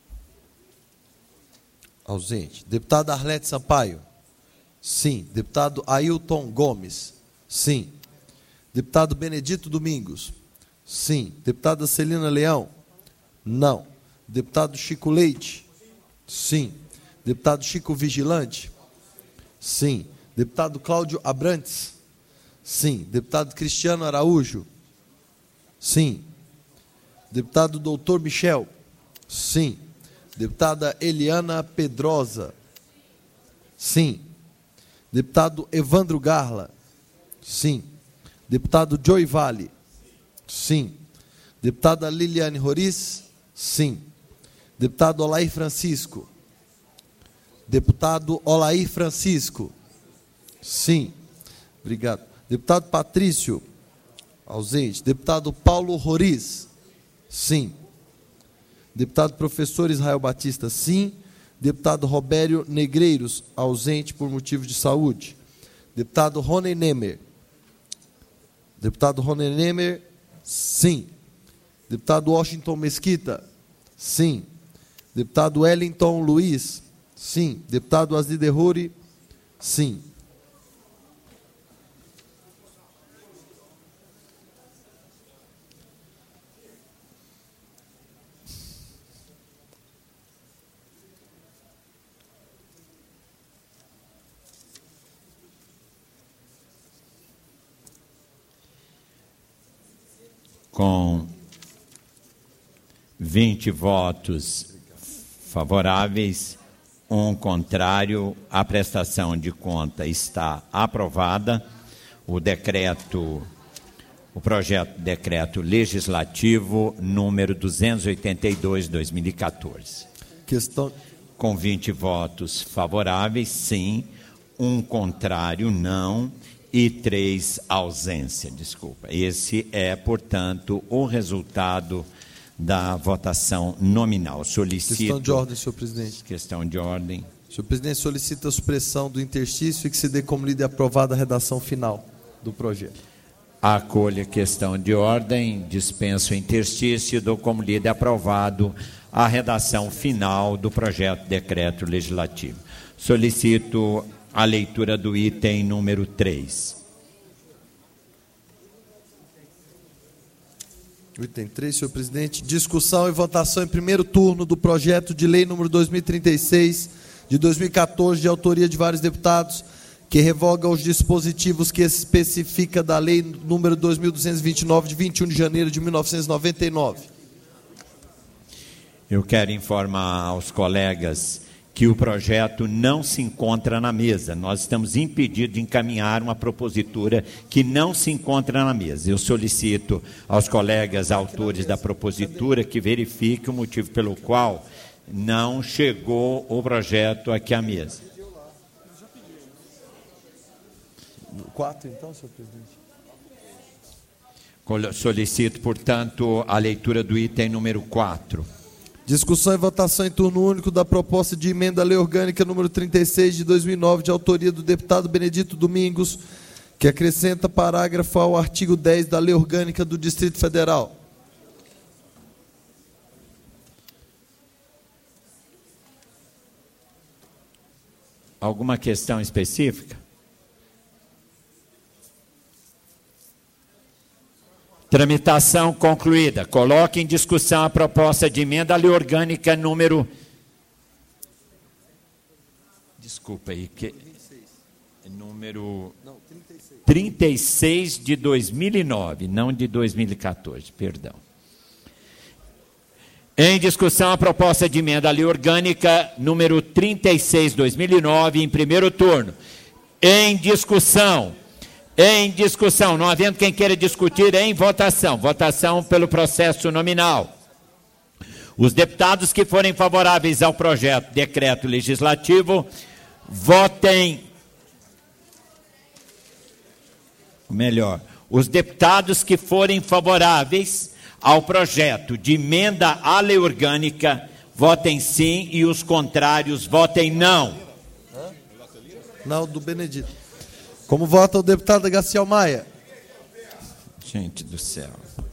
Ausente. Deputado Arlete Sampaio? Sim. Deputado Ailton Gomes? Sim. Deputado Benedito Domingos? Sim. Deputada Celina Leão? Não. Deputado Chico Leite? Sim. Deputado Chico Vigilante? Sim. Deputado Cláudio Abrantes? Sim. Deputado Cristiano Araújo? Sim. Deputado Doutor Michel? Sim. Deputada Eliana Pedrosa? Sim. Deputado Evandro Garla? Sim. Deputado Joey Vale? Sim. Deputada Liliane Roriz? Sim. Deputado Olair Francisco? Deputado Olair Francisco? Sim. Obrigado. Deputado Patrício? Ausente. Deputado Paulo Roriz? Sim. Deputado Professor Israel Batista? Sim. Deputado Robério Negreiros? Ausente por motivo de saúde. Deputado Rony Nemer? Deputado Rony Nemer? Sim. Deputado Washington Mesquita? Sim. Deputado Wellington Luiz? Sim. Deputado Asli Derruri? Sim. Com vinte votos favoráveis, um contrário, a prestação de conta está aprovada. O decreto, o projeto de decreto legislativo número duzentos e oitenta e dois, dois mil e quatorze. Questão... Com vinte votos favoráveis, sim, um contrário, não, e três ausência, desculpa. Esse é, portanto, o resultado da votação nominal. Solicito... Questão de ordem, senhor presidente. Questão de ordem. Senhor presidente, solicita a supressão do interstício e que se dê como lida e aprovada a redação final do projeto. Acolho a questão de ordem, dispenso o interstício e dou como lida e aprovado a redação final do projeto de decreto legislativo. Solicito a leitura do item número três. Item três, senhor presidente. Discussão e votação em primeiro turno do projeto de lei número dois mil e trinta e seis, de dois mil e quatorze, de autoria de vários deputados, que revoga os dispositivos que especifica da lei número dois mil duzentos e vinte e nove, de vinte e um de janeiro de mil novecentos e noventa e nove. Eu quero informar aos colegas que o projeto não se encontra na mesa. Nós estamos impedidos de encaminhar uma propositura que não se encontra na mesa. Eu solicito aos colegas autores da propositura que verifiquem o motivo pelo qual não chegou o projeto aqui à mesa. Quatro, então, senhor presidente. Solicito, portanto, a leitura do item número quatro. Discussão e votação em turno único da proposta de emenda à lei orgânica número trinta e seis de dois mil e nove, de autoria do deputado Benedito Domingos, que acrescenta parágrafo ao artigo dez da lei orgânica do Distrito Federal. Alguma questão específica? Tramitação concluída. Coloque em discussão a proposta de emenda à lei orgânica número... Desculpa aí, que... número trinta e seis de dois mil e nove, não de dois mil e quatorze, perdão. Em discussão a proposta de emenda à lei orgânica número trinta e seis de dois mil e nove, em primeiro turno. Em discussão... Em discussão, não havendo quem queira discutir, em votação. Votação pelo processo nominal. Os deputados que forem favoráveis ao projeto de decreto legislativo, votem. Melhor, os deputados que forem favoráveis ao projeto de emenda à lei orgânica, votem sim, e os contrários, votem não. Não, do Benedito. Como vota o deputado Gaciel Maia? Gente do céu.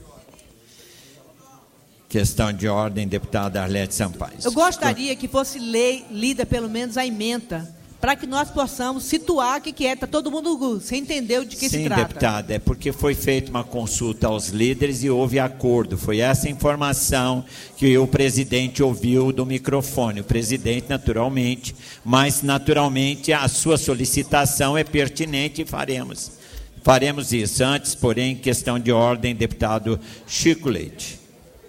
Questão de ordem, deputada Arlete Sampaio. Eu gostaria que fosse lei, lida pelo menos a ementa, para que nós possamos situar o que, que é. Está todo mundo, você entendeu de que Sim, se trata? Sim, deputada, é porque foi feita uma consulta aos líderes e houve acordo. Foi essa informação que o presidente ouviu do microfone. O presidente, naturalmente, mas naturalmente a sua solicitação é pertinente e faremos. Faremos isso. Antes, porém, questão de ordem, deputado Chico Leite.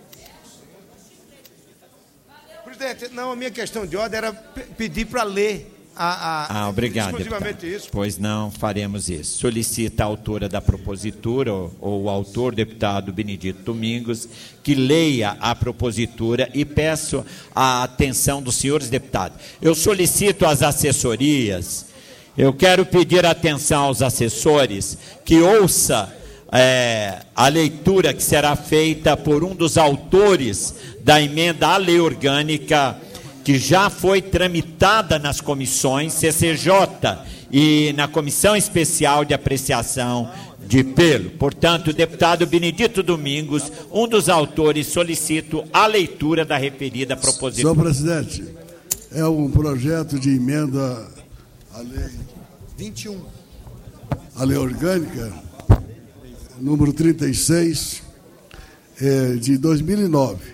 Presidente, não, a minha questão de ordem era pedir para ler. A, a, ah, obrigado, exclusivamente deputado. Isso. Pois não, faremos isso. Solicita a autora da propositura, ou, ou o autor, deputado Benedito Domingos, que leia a propositura e peço a atenção dos senhores deputados. Eu solicito às assessorias, eu quero pedir atenção aos assessores, que ouça é, a leitura que será feita por um dos autores da emenda à lei orgânica, que já foi tramitada nas comissões C C J e na Comissão Especial de Apreciação de Pelo. Portanto, o deputado Benedito Domingos, um dos autores, solicito a leitura da referida propositura. Senhor presidente, é um projeto de emenda à lei vinte e um. A lei orgânica, número trinta e seis, é, de dois mil e nove.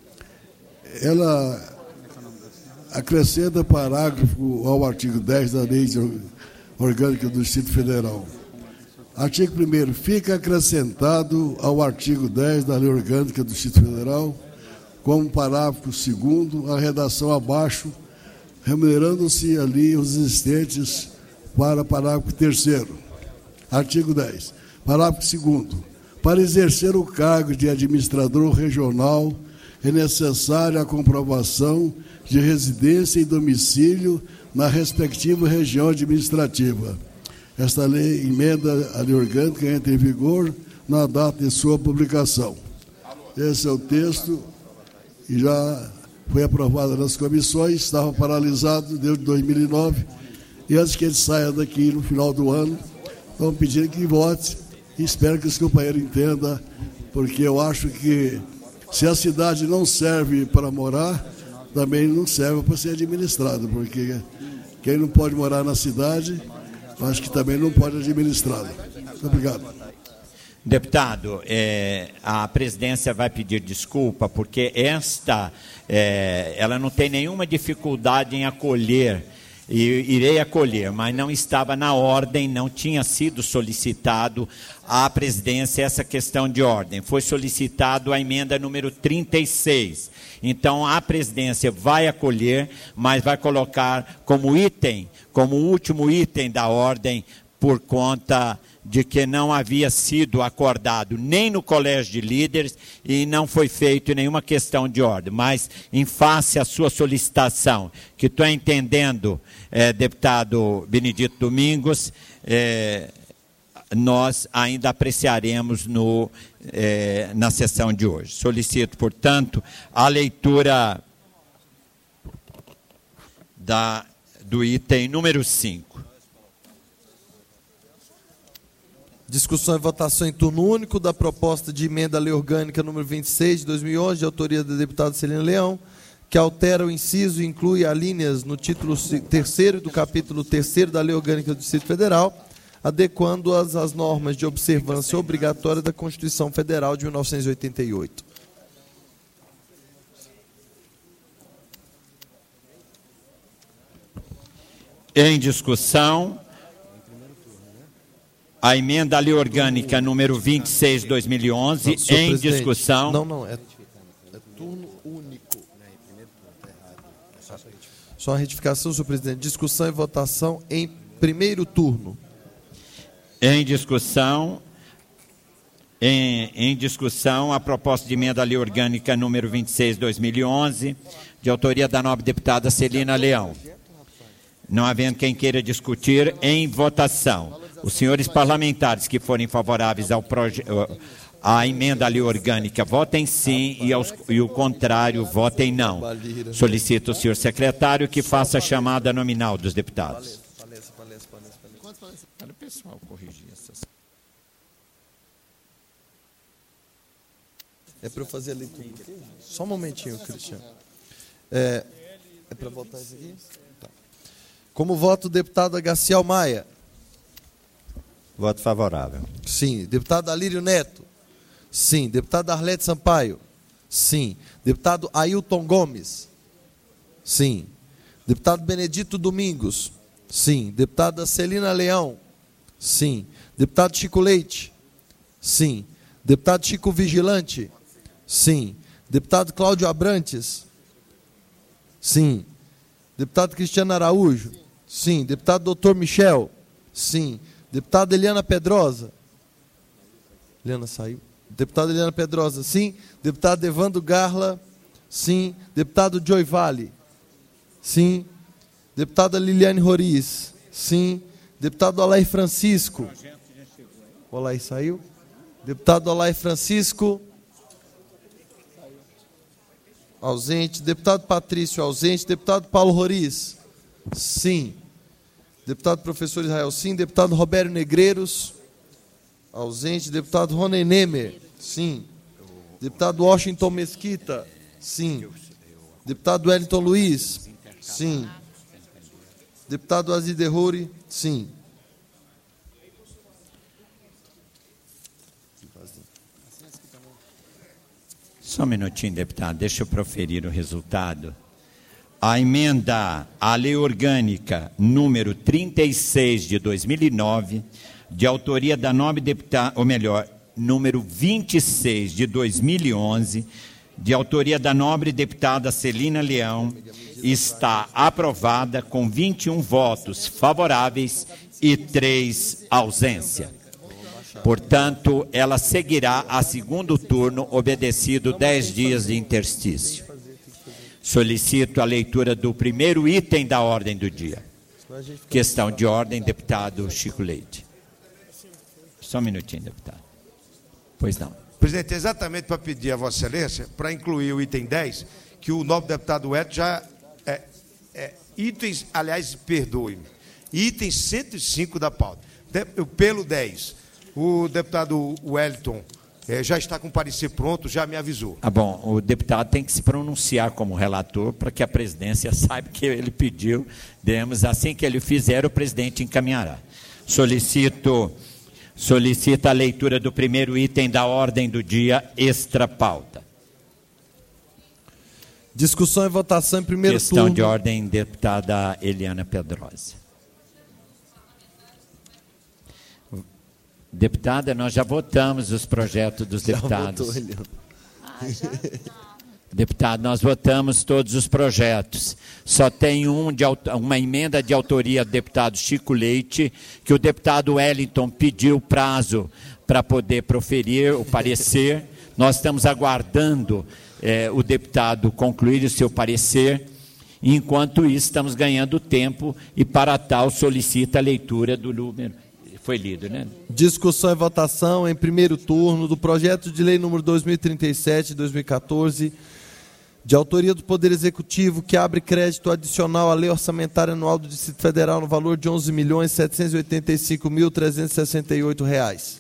Ela acrescenta parágrafo ao artigo dez da Lei Orgânica do Distrito Federal. Artigo primeiro. Fica acrescentado ao artigo dez da Lei Orgânica do Distrito Federal, como parágrafo segundo, a redação abaixo, remunerando-se ali os existentes para parágrafo terceiro. Artigo dez. Parágrafo segundo. Para exercer o cargo de administrador regional, é necessária a comprovação de residência e domicílio na respectiva região administrativa. Esta lei emenda a lei orgânica entra em vigor na data de sua publicação. Esse é o texto e já foi aprovado nas comissões, estava paralisado desde dois mil e nove, e antes que ele saia daqui no final do ano, estamos pedindo que vote e espero que os companheiros entendam, porque eu acho que se a cidade não serve para morar, também não serve para ser administrado, porque quem não pode morar na cidade, acho que também não pode administrá-lo. Muito obrigado. Deputado, é, a presidência vai pedir desculpa, porque esta, é, ela não tem nenhuma dificuldade em acolher e irei acolher, mas não estava na ordem, não tinha sido solicitado à presidência essa questão de ordem. Foi solicitado a emenda número trinta e seis. Então, a presidência vai acolher, mas vai colocar como item, como último item da ordem, por conta de que não havia sido acordado nem no colégio de líderes e não foi feito nenhuma questão de ordem. Mas, em face à sua solicitação, que estou entendendo, eh, deputado Benedito Domingos, eh, nós ainda apreciaremos no, eh, na sessão de hoje. Solicito, portanto, a leitura da, do item número cinco. Discussão e votação em turno único da proposta de emenda à Lei Orgânica número vinte e seis de dois mil e onze, de autoria da deputada Celina Leão, que altera o inciso e inclui alíneas no título terceiro do capítulo terceiro da Lei Orgânica do Distrito Federal, adequando-as às normas de observância obrigatória da Constituição Federal de mil novecentos e oitenta e oito. Em discussão, a emenda à Lei Orgânica número vinte e seis de dois mil e onze, não, em discussão. Não, não, é, é turno único. Só uma retificação, senhor presidente. Discussão e votação em primeiro turno. Em discussão, em, em discussão, a proposta de emenda à Lei Orgânica número vinte e seis de dois mil e onze, de autoria da nobre deputada Celina Leão. Não havendo quem queira discutir, em votação. Os senhores parlamentares que forem favoráveis ao proje- à emenda à Lei Orgânica, votem sim, e, aos, e o contrário, votem não. Solicito ao senhor secretário que faça a chamada nominal dos deputados. Para o pessoal corrigir essas. É para eu fazer a leitura? Só um momentinho, Cristiano. É, é para votar isso aqui? Tá. Como voto o deputado Agaciel Maia? Voto favorável. Sim. Deputado Alírio Neto? Sim. Deputado Arlete Sampaio? Sim. Deputado Ailton Gomes? Sim. Deputado Benedito Domingos? Sim. Deputada Celina Leão? Sim. Deputado Chico Leite? Sim. Deputado Chico Vigilante? Sim. Deputado Cláudio Abrantes? Sim. Deputado Cristiano Araújo? Sim. Deputado doutor Michel? Sim. Deputada Eliana Pedrosa? Eliana saiu. Deputada Eliana Pedrosa, sim. Deputado Evandro Garla? Sim. Deputado Joy Vale? Sim. Deputada Liliane Roriz? Sim. Deputado Alair Francisco? O Alair saiu. Deputado Alair Francisco? Ausente. Deputado Patrício, ausente. Deputado Paulo Roriz? Sim. Deputado professor Israel, sim. Deputado Roberto Negreiros? Ausente. Deputado Rony Nemer? Sim. Deputado Washington Mesquita? Sim. Deputado Wellington Luiz? Sim. Deputado Aziz Derruri? Sim. Só um minutinho, deputado, deixa eu proferir o resultado. A emenda à Lei Orgânica número trinta e seis de dois mil e nove, de autoria da nobre deputada, ou melhor, número vinte e seis de dois mil e onze, de autoria da nobre deputada Celina Leão, está aprovada com vinte e um votos favoráveis e três ausência. Portanto, ela seguirá a segundo turno, obedecido dez dias de interstício. Solicito a leitura do primeiro item da ordem do dia. Questão de ordem, deputado Chico Leite. Só um minutinho, deputado. Pois não. Presidente, exatamente para pedir a Vossa Excelência, para incluir o item dez, que o nobre deputado Eto já... É, é, itens, aliás, perdoe-me, item cento e cinco da pauta. De, pelo dez, o deputado Wellington é, já está com o parecer pronto, já me avisou. Ah, bom, o deputado tem que se pronunciar como relator para que a presidência saiba que ele pediu. Demos, assim que ele fizer, o presidente encaminhará. Solicito, solicito a leitura do primeiro item da ordem do dia, extra pauta. Discussão e votação em primeiro Questão turno. de ordem, deputada Eliana Pedrosa. Deputada, nós já votamos os projetos dos Já deputados. votou, Eliana. Deputado, nós votamos todos os projetos. Só tem um de, uma emenda de autoria do deputado Chico Leite, que o deputado Wellington pediu prazo para poder proferir o parecer. Nós estamos aguardando eh, o deputado concluir o seu parecer. Enquanto isso, estamos ganhando tempo e, para tal, solicita a leitura do número. Foi lido, né? Discussão e votação em primeiro turno do projeto de lei número dois mil e trinta e sete de dois mil e quatorze, de autoria do Poder Executivo, que abre crédito adicional à Lei Orçamentária Anual do Distrito Federal no valor de onze milhões setecentos e oitenta e cinco mil trezentos e sessenta e oito reais.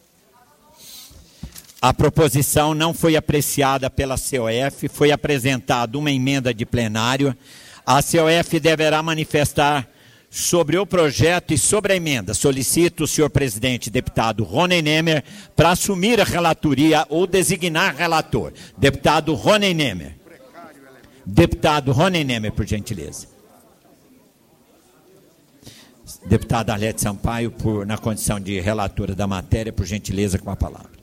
A proposição não foi apreciada pela C O F, foi apresentada uma emenda de plenário. A C O F deverá manifestar sobre o projeto e sobre a emenda. Solicito o senhor presidente, deputado Rony Nemer, para assumir a relatoria ou designar relator. Deputado Rony Nemer. Deputado Rony Nemer, por gentileza. Deputada Arlete Sampaio, por, na condição de relatora da matéria, por gentileza, com a palavra.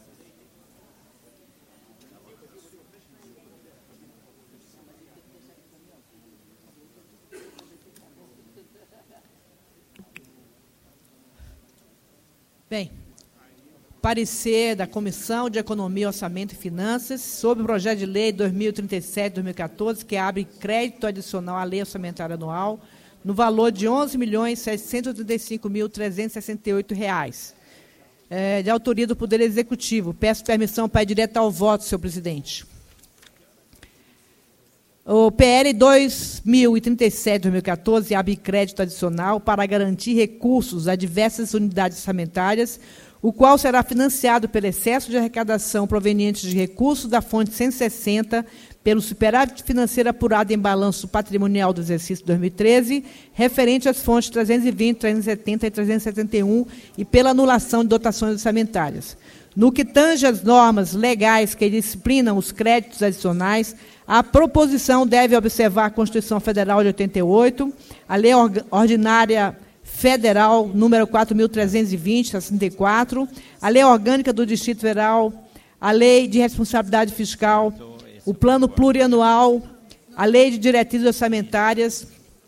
Bem, parecer da Comissão de Economia, Orçamento e Finanças sobre o projeto de lei dois mil e trinta e sete de dois mil e quatorze, que abre crédito adicional à Lei Orçamentária Anual no valor de onze milhões setecentos e trinta e cinco mil trezentos e sessenta e oito reais. É, de autoria do Poder Executivo. Peço permissão para ir direto ao voto, senhor presidente. O P L dois mil e trinta e sete de dois mil e quatorze abre crédito adicional para garantir recursos a diversas unidades orçamentárias, o qual será financiado pelo excesso de arrecadação proveniente de recursos da fonte cento e sessenta, pelo superávit financeiro apurado em balanço patrimonial do exercício dois mil e treze, referente às fontes trezentos e vinte, trezentos e setenta e trezentos e setenta e um, e pela anulação de dotações orçamentárias. No que tange às normas legais que disciplinam os créditos adicionais, a proposição deve observar a Constituição Federal de oitenta e oito, a Lei Ordinária Federal número quatro mil trezentos e vinte, sessenta e quatro, a Lei Orgânica do Distrito Federal, a Lei de Responsabilidade Fiscal, o Plano Plurianual, a Lei de Diretrizes Orçamentárias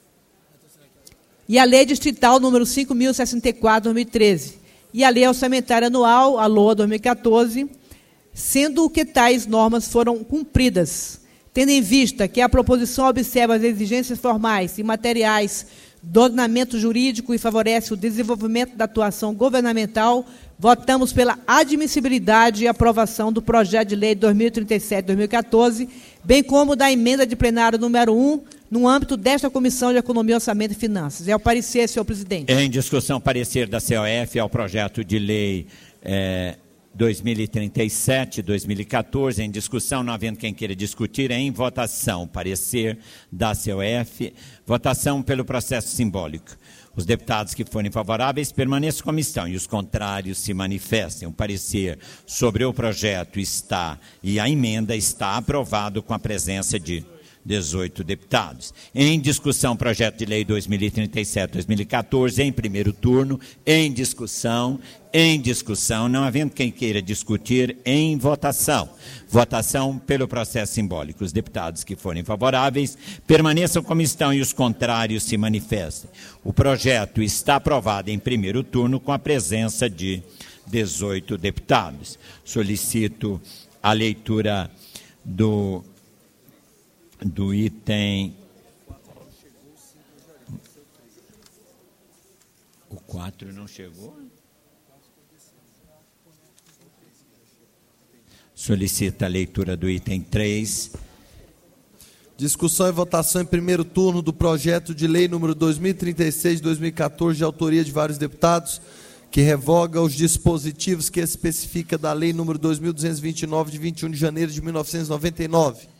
e a Lei Distrital número cinco mil e sessenta e quatro de dois mil e treze. E a Lei Orçamentária Anual, a L O A dois mil e quatorze, sendo que tais normas foram cumpridas, tendo em vista que a proposição observa as exigências formais e materiais do ordenamento jurídico e favorece o desenvolvimento da atuação governamental, votamos pela admissibilidade e aprovação do projeto de lei dois mil e trinta e sete de dois mil e quatorze, bem como da emenda de plenário número um, no âmbito desta Comissão de Economia, Orçamento e Finanças. É o parecer, senhor presidente. Em discussão, parecer da C O F ao projeto de lei eh, dois mil e trinta e sete de dois mil e quatorze. Em discussão, não havendo quem queira discutir, em votação, parecer da C O F. Votação pelo processo simbólico. Os deputados que forem favoráveis permaneçam como estão e os contrários se manifestem. O parecer sobre o projeto está e a emenda está aprovado com a presença de dezoito deputados. Em discussão, projeto de lei dois mil e trinta e sete de dois mil e quatorze, em primeiro turno, em discussão, em discussão, não havendo quem queira discutir, em votação. Votação pelo processo simbólico. Os deputados que forem favoráveis permaneçam como estão e os contrários se manifestem. O projeto está aprovado em primeiro turno com a presença de dezoito deputados. Solicito a leitura do do item o quatro não chegou? Solicita a leitura do item três. Discussão e votação em primeiro turno do projeto de lei número dois mil e trinta e seis de dois mil e quatorze, de autoria de vários deputados, que revoga os dispositivos que especifica da lei número dois mil duzentos e vinte e nove, de vinte e um de janeiro de mil novecentos e noventa e nove.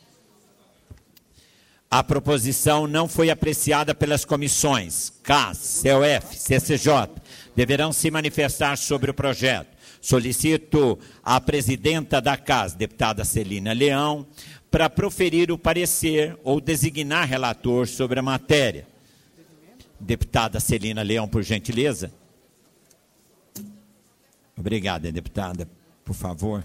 A proposição não foi apreciada pelas comissões C A S, C O F, C C J. Deverão se manifestar sobre o projeto. Solicito a presidenta da Casa, deputada Celina Leão, para proferir o parecer ou designar relator sobre a matéria. Deputada Celina Leão, por gentileza. Obrigada, deputada. Por favor.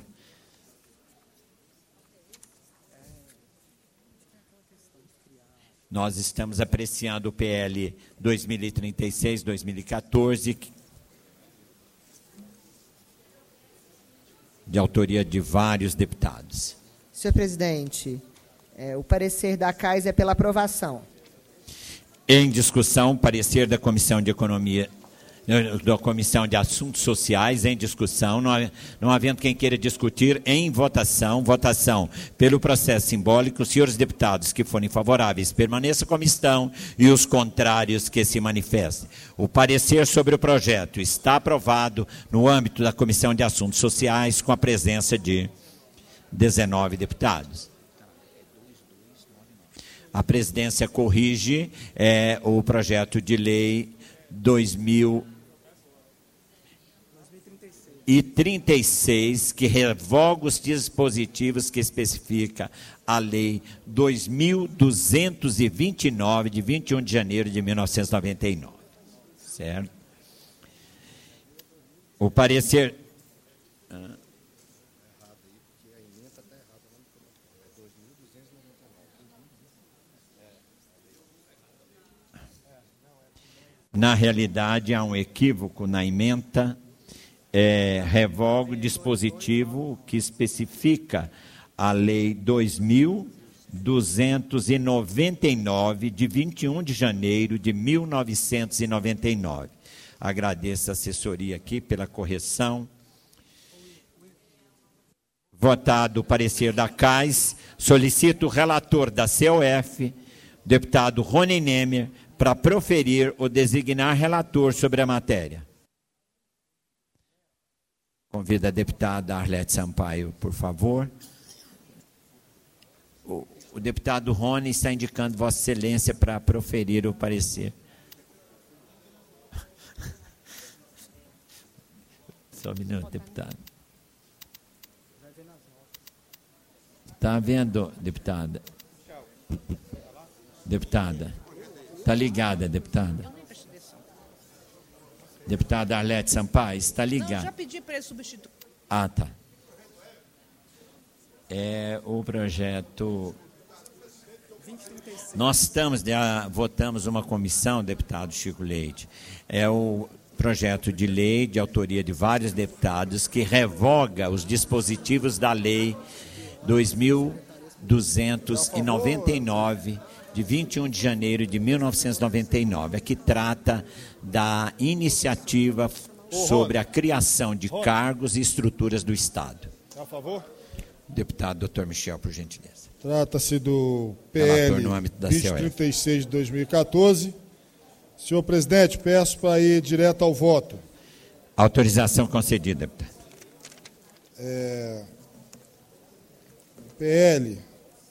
Nós estamos apreciando o P L dois mil e trinta e seis, dois mil e quatorze, de autoria de vários deputados. Senhor presidente, é, o parecer da C A I S é pela aprovação. Em discussão, parecer da Comissão de Economia, da Comissão de Assuntos Sociais, em discussão, não, não havendo quem queira discutir, em votação, votação pelo processo simbólico, os senhores deputados que forem favoráveis permaneçam como estão e os contrários que se manifestem. O parecer sobre o projeto está aprovado no âmbito da Comissão de Assuntos Sociais com a presença de dezenove deputados. A presidência corrige é, o projeto de lei dois mil e trinta e seis, que revoga os dispositivos que especifica a lei dois mil duzentos e vinte e nove, de vinte e um de janeiro de mil novecentos e noventa e nove. Certo? O parecer... Na realidade, há um equívoco na ementa, é, revoga o dispositivo que especifica a Lei dois mil duzentos e noventa e nove, de vinte e um de janeiro de mil novecentos e noventa e nove. Agradeço a assessoria aqui pela correção. Votado o parecer da C A I S, solicito o relator da C O F, deputado Rony Nemer, para proferir ou designar relator sobre a matéria. Convido a deputada Arlete Sampaio, por favor. O, o deputado Rony está indicando Vossa Excelência para proferir o parecer. Só um minuto, deputado. Está vendo, deputada? Deputada. Está ligada, deputada? Deputada Arlete Sampaio, está ligada. Não, já pedi para ele substituir. Ah, tá. É o projeto... Nós estamos, já votamos uma comissão, deputado Chico Leite. É o projeto de lei de autoria de vários deputados que revoga os dispositivos da lei dois mil duzentos e noventa e nove, de vinte e um de janeiro de mil novecentos e noventa e nove, que trata da iniciativa sobre a criação de cargos e estruturas do Estado. A favor? Deputado doutor Michel, por gentileza. Trata-se do P L vinte e trinta e seis de dois mil e quatorze. Senhor presidente, peço para ir direto ao voto. Autorização concedida, deputado. É, P L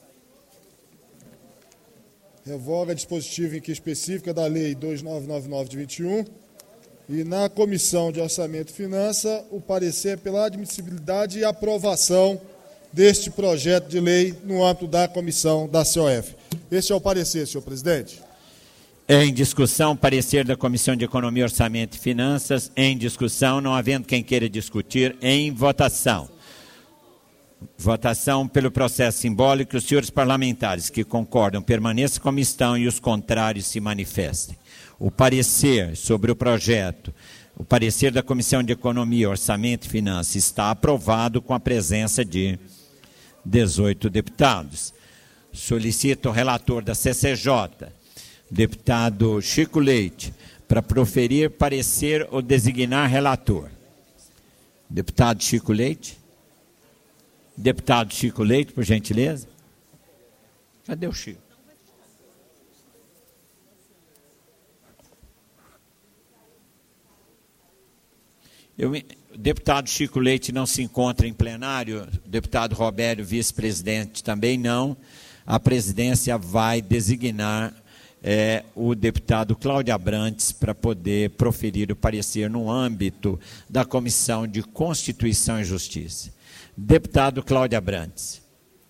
revoga dispositivo em que específica da Lei dois mil novecentos e noventa e nove de vinte e um, e na Comissão de Orçamento e Finanças o parecer é pela admissibilidade e aprovação deste projeto de lei no âmbito da comissão da C O F. Este é o parecer, senhor presidente. Em discussão, parecer da Comissão de Economia, Orçamento e Finanças. Em discussão, não havendo quem queira discutir, em votação. Votação pelo processo simbólico. Os senhores parlamentares que concordam permaneçam como estão e os contrários se manifestem. O parecer sobre o projeto, o parecer da Comissão de Economia, Orçamento e Finanças está aprovado com a presença de dezoito deputados. Solicito o relator da C C J, deputado Chico Leite, para proferir parecer ou designar relator. Deputado Chico Leite. Deputado Chico Leite, por gentileza. Cadê o Chico? Eu, o deputado Chico Leite não se encontra em plenário, o deputado Robério, vice-presidente, também não. A presidência vai designar é, o deputado Cláudio Abrantes para poder proferir o parecer no âmbito da Comissão de Constituição e Justiça. Deputado Cláudio Abrantes.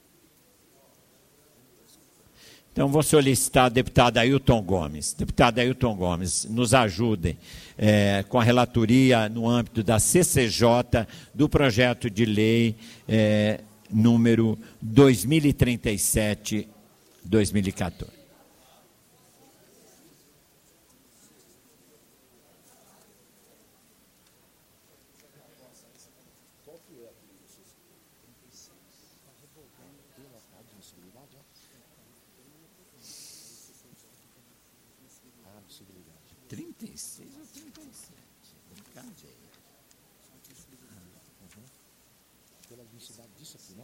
Então, vou solicitar a deputada Ailton Gomes. Deputada Ailton Gomes, nos ajudem é, com a relatoria no âmbito da C C J do projeto de lei é, número dois mil e trinta e sete, dois mil e quatorze. trinta e seis ou trinta e sete? Brincadeira. Pela densidade disso aqui, né?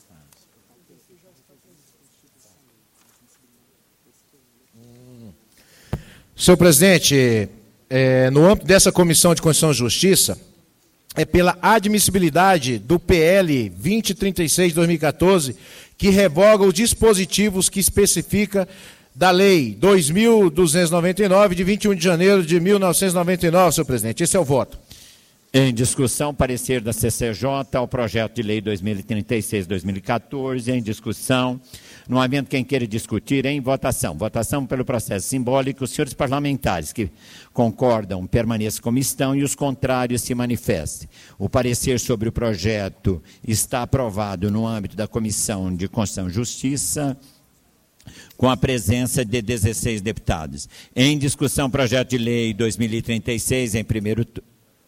Hum. Senhor presidente, é, no âmbito dessa Comissão de Constituição e Justiça, é pela admissibilidade do P L vinte e trinta e seis de dois mil e quatorze, que revoga os dispositivos que especifica da Lei dois mil duzentos e noventa e nove, de vinte e um de janeiro de mil novecentos e noventa e nove, senhor presidente. Esse é o voto. Em discussão, parecer da C C J ao projeto de lei dois mil e trinta e seis, dois mil e quatorze. Em discussão, não havendo quem queira discutir, em votação. Votação pelo processo simbólico. Os senhores parlamentares que concordam permaneçam como estão e os contrários se manifestem. O parecer sobre o projeto está aprovado no âmbito da Comissão de Constituição e Justiça, com a presença de dezesseis deputados. Em discussão, projeto de lei dois mil e trinta e seis, em primeiro turno.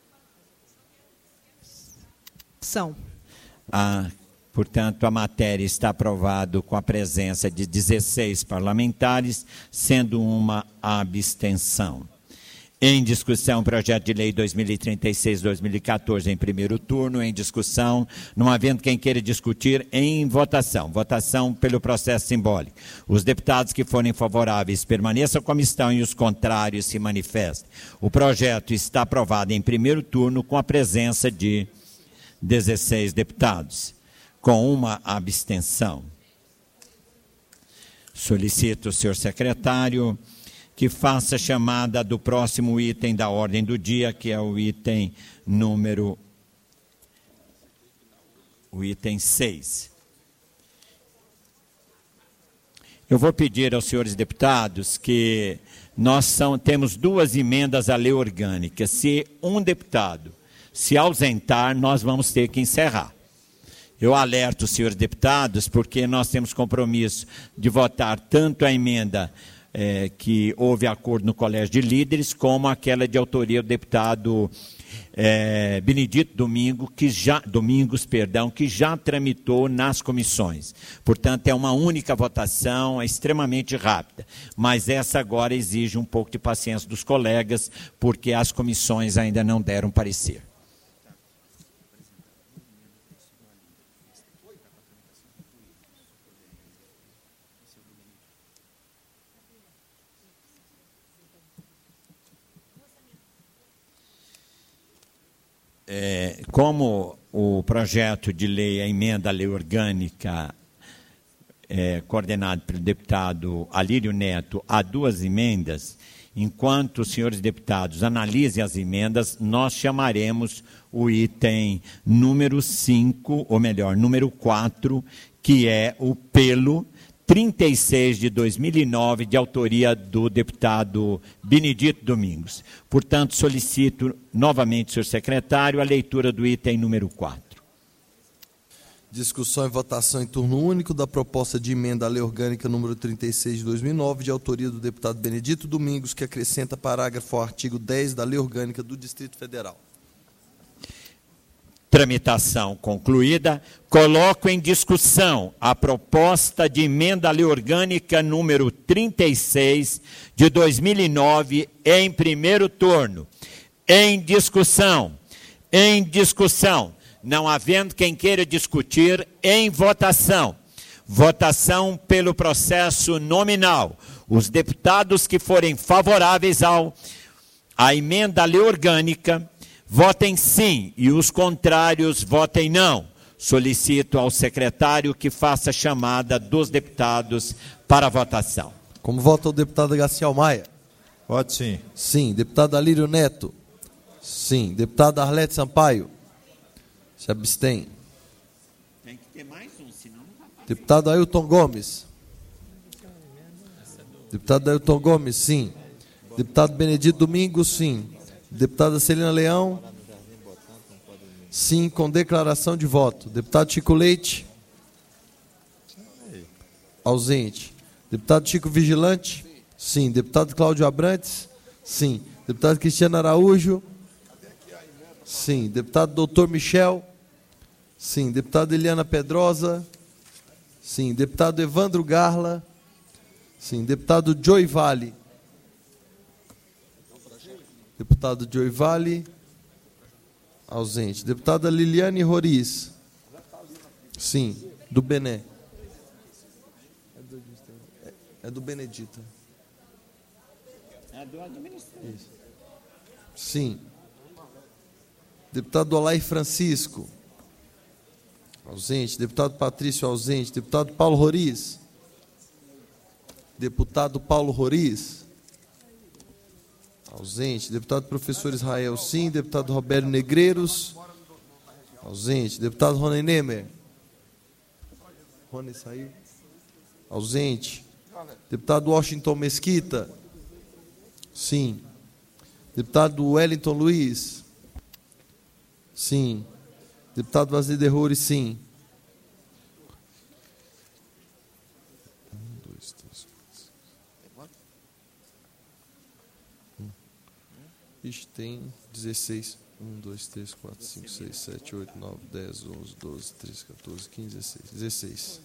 São. Ah, portanto, a matéria está aprovada com a presença de dezesseis parlamentares, sendo uma abstenção. Em discussão, projeto de lei dois mil e trinta e seis, dois mil e quatorze, em primeiro turno. Em discussão, não havendo quem queira discutir, em votação. Votação pelo processo simbólico. Os deputados que forem favoráveis permaneçam como estão e os contrários se manifestem. O projeto está aprovado em primeiro turno com a presença de dezesseis deputados, com uma abstenção. Solicito o senhor secretário que faça chamada do próximo item da ordem do dia, que é o item número, o item seis. Eu vou pedir aos senhores deputados que nós são, temos duas emendas à lei orgânica. Se um deputado se ausentar, nós vamos ter que encerrar. Eu alerto os senhores deputados, porque nós temos compromisso de votar tanto a emenda É, que houve acordo no Colégio de Líderes, como aquela de autoria do deputado é, Benedito Domingo, que já, Domingos, perdão, que já tramitou nas comissões. Portanto, é uma única votação, é extremamente rápida. Mas essa agora exige um pouco de paciência dos colegas, porque as comissões ainda não deram parecer. É, como o projeto de lei, a emenda à lei orgânica, é, coordenado pelo deputado Alírio Neto, há duas emendas, enquanto os senhores deputados analisem as emendas, nós chamaremos o item número cinco, ou melhor, número quatro, que é o pelo trinta e seis de dois mil e nove, de autoria do deputado Benedito Domingos. Portanto, solicito novamente, senhor secretário, a leitura do item número quatro. Discussão e votação em turno único da proposta de emenda à lei orgânica número trinta e seis de dois mil e nove, de autoria do deputado Benedito Domingos, que acrescenta parágrafo ao artigo dez da lei orgânica do Distrito Federal. Tramitação concluída. Coloco em discussão a proposta de emenda à lei orgânica número trinta e seis de dois mil e nove em primeiro turno. Em discussão. Em discussão. Não havendo quem queira discutir, em votação. Votação pelo processo nominal. Os deputados que forem favoráveis ao a emenda à lei orgânica votem sim, e os contrários votem não. Solicito ao secretário que faça chamada dos deputados para a votação. Como vota o deputado Garcia Maia? Voto sim. Sim. Deputado Alírio Neto? Sim. Deputado Arlete Sampaio? Se abstém. Tem que ter mais um, senão não vai. Deputado Ailton Gomes? Deputado Ailton Gomes, sim. Deputado Benedito Domingos, sim. Deputada Celina Leão? Sim, com declaração de voto. Deputado Chico Leite? Ausente. Deputado Chico Vigilante? Sim. Deputado Cláudio Abrantes? Sim. Deputado Cristiano Araújo? Sim. Deputado Doutor Michel? Sim. Deputado Eliana Pedrosa? Sim. Deputado Evandro Garla? Sim. Deputado Joey Vale? Deputado Joey Vale? Ausente. Deputada Liliane Roriz? Sim. Do Bené? É do Benedita. É do administrador. Isso. Sim. Deputado Olay Francisco? Ausente. Deputado Patrício, ausente. Deputado Paulo Roriz? Deputado Paulo Roriz? Ausente. Deputado Professor Israel, sim. Deputado Roberto Negreiros? Ausente. Deputado Rony Nemer? Rony saiu? Ausente. Deputado Washington Mesquita? Sim. Deputado Wellington Luiz? Sim. Deputado Vazir Derruri, sim. Um, dois, três, quatro. Ixi, tem dezesseis. um, dois, três, quatro, cinco, seis, sete, oito, nove, dez, onze, doze, treze, quatorze, quinze, dezesseis. dezesseis.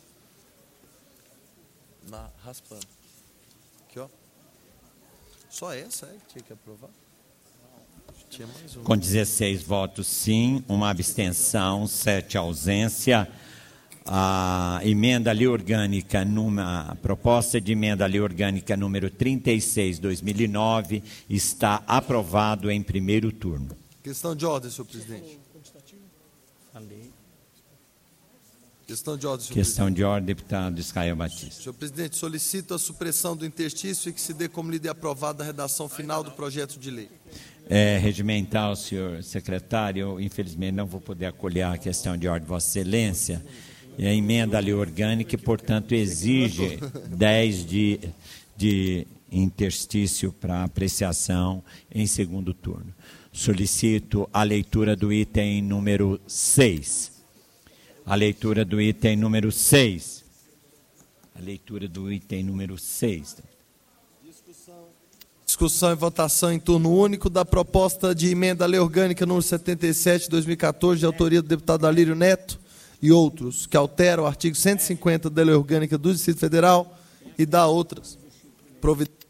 Na, raspando. Aqui, ó. Só essa é que tinha que aprovar? Tinha mais uma. Com dezesseis votos sim, uma abstenção, sete ausência. A emenda lei orgânica, numa, a proposta de emenda lei orgânica número trinta e seis, dois mil e nove, está aprovado em primeiro turno. Questão de ordem, senhor presidente. Questão de ordem, senhor Questão presidente. de ordem, deputado Israel Batista. Senhor presidente, solicito a supressão do interstício e que se dê como lida e aprovada a redação final do projeto de lei. É, regimental, senhor secretário, eu infelizmente não vou poder acolher a questão de ordem de Vossa Excelência. E a emenda à lei orgânica, portanto, exige dez de, de interstício para apreciação em segundo turno. Solicito a leitura do item número seis. A leitura do item número seis. A leitura do item número seis. Discussão e votação em turno único da proposta de emenda à lei orgânica número setenta e sete, dois mil e quatorze, de autoria do deputado Alírio Neto e outros, que altera o artigo cento e cinquenta da lei orgânica do Distrito Federal e dá outras providências.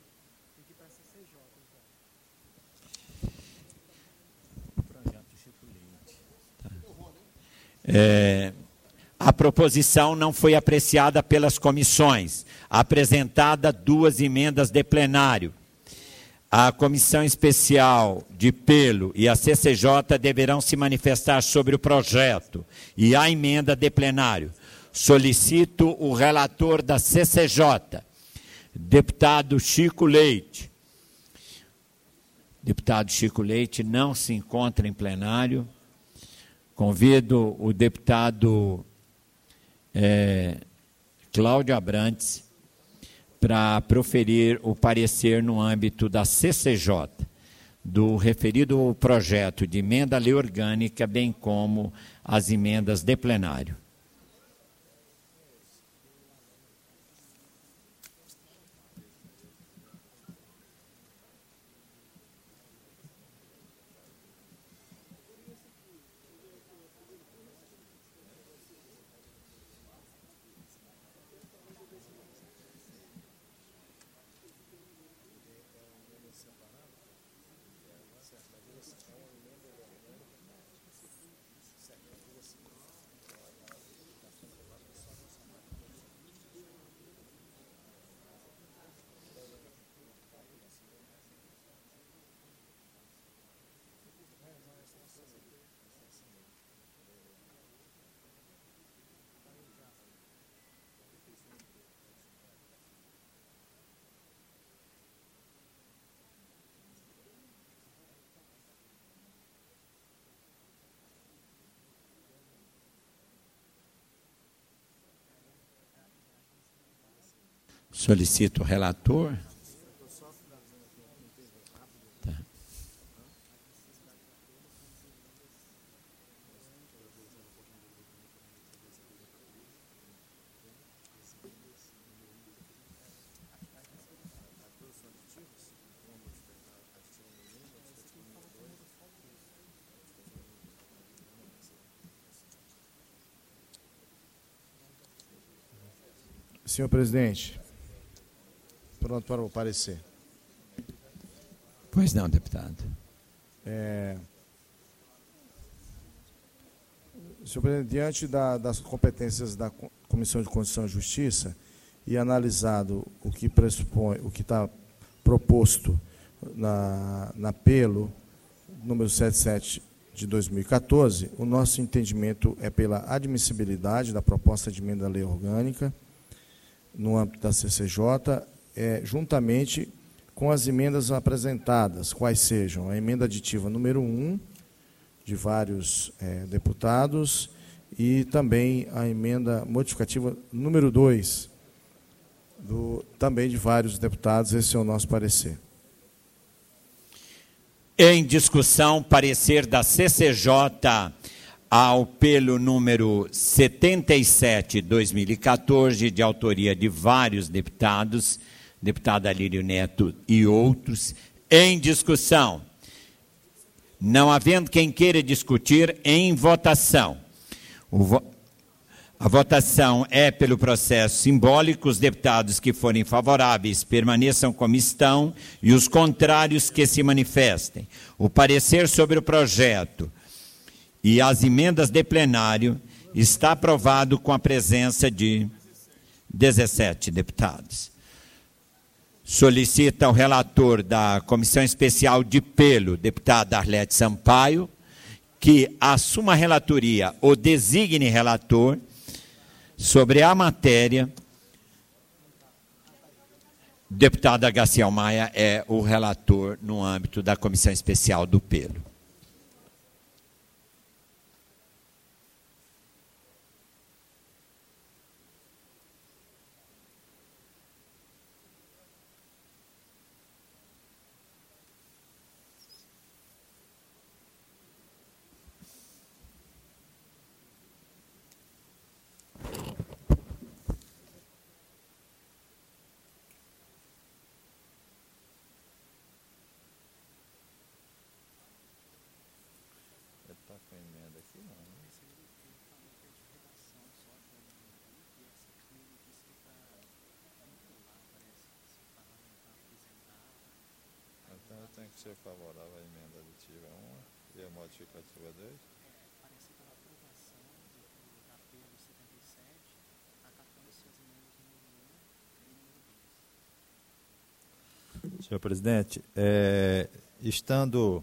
É, a proposição não foi apreciada pelas comissões. Apresentada duas emendas de plenário. A Comissão Especial de Pelo e a C C J deverão se manifestar sobre o projeto e a emenda de plenário. Solicito o relator da C C J, deputado Chico Leite. Deputado Chico Leite não se encontra em plenário. Convido o deputado é, Cláudio Abrantes para proferir o parecer no âmbito da C C J, do referido projeto de emenda à lei orgânica, bem como as emendas de plenário. Solicito o relator. Tá. Senhor presidente, pronto para o parecer. Pois não, deputado. É, senhor presidente, diante da, das competências da Comissão de Constituição e Justiça e analisado o que pressupõe, o que está proposto na, na apelo número setenta e sete de dois mil e quatorze, o nosso entendimento é pela admissibilidade da proposta de emenda à lei orgânica no âmbito da C C J, é, juntamente com as emendas apresentadas, quais sejam a emenda aditiva número um, de vários é, deputados, e também a emenda modificativa número dois, do, também de vários deputados. Esse é o nosso parecer. Em discussão, parecer da C C J ao pelo número setenta e sete, dois mil e quatorze, de autoria de vários deputados, deputado Alírio Neto e outros, em discussão. Não havendo quem queira discutir, em votação. O vo... A votação é pelo processo simbólico. Os deputados que forem favoráveis permaneçam como estão e os contrários que se manifestem. O parecer sobre o projeto e as emendas de plenário está aprovado com a presença de dezessete deputados. Solicita ao relator da Comissão Especial de Pelo, deputado Arlete Sampaio, que assuma a relatoria ou designe relator sobre a matéria. Deputado Agaciel Maia é o relator no âmbito da Comissão Especial do Pelo. Tem que ser favorável à emenda aditiva um e a modificativa dois. Parece pela aprovação do apelo setenta e sete, acatando-se as emendas número um e número dois. Senhor presidente, é, estando,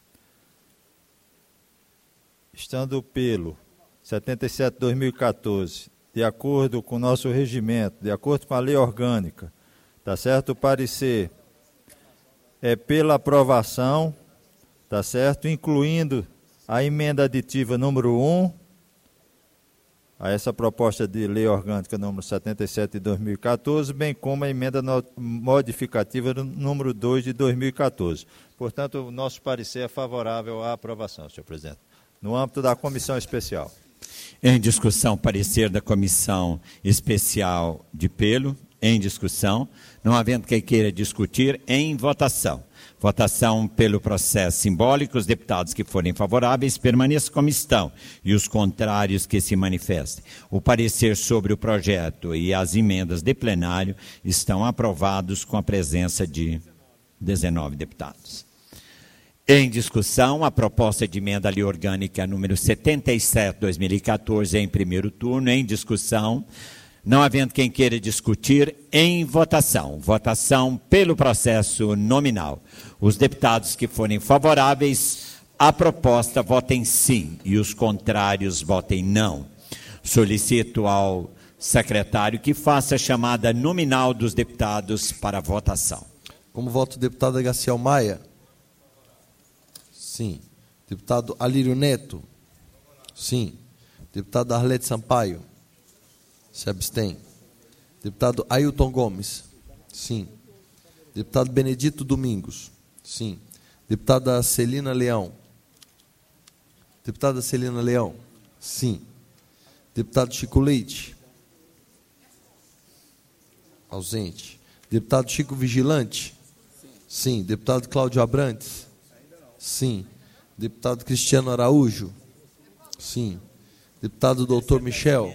estando pelo setenta e sete, dois mil e quatorze, de acordo com o nosso regimento, de acordo com a lei orgânica, tá certo? O parecer é pela aprovação, tá certo? Incluindo a emenda aditiva número um, a essa proposta de lei orgânica número setenta e sete de dois mil e quatorze, bem como a emenda no, modificativa número dois de dois mil e quatorze. Portanto, o nosso parecer é favorável à aprovação, senhor presidente, no âmbito da comissão especial. Em discussão, parecer da Comissão Especial de Pelo. Em discussão, não havendo quem queira discutir, em votação. Votação pelo processo simbólico. Os deputados que forem favoráveis permaneçam como estão e os contrários que se manifestem. O parecer sobre o projeto e as emendas de plenário estão aprovados com a presença de dezenove deputados. Em discussão, a proposta de emenda à lei orgânica número setenta e sete, dois mil e quatorze, em primeiro turno. Em discussão, não havendo quem queira discutir, em votação. Votação pelo processo nominal. Os deputados que forem favoráveis à proposta votem sim e os contrários votem não. Solicito ao secretário que faça a chamada nominal dos deputados para votação. Como voto o deputado Agaciel Maia? Sim. Deputado Alírio Neto? Sim. Deputado Arlete Sampaio? Se abstém. Deputado Ailton Gomes. Sim. Deputado Benedito Domingos. Sim. Deputada Celina Leão. Deputada Celina Leão. Sim. Deputado Chico Leite. Ausente. Deputado Chico Vigilante. Sim. Deputado Cláudio Abrantes. Sim. Deputado Cristiano Araújo. Sim. Deputado Doutor Michel.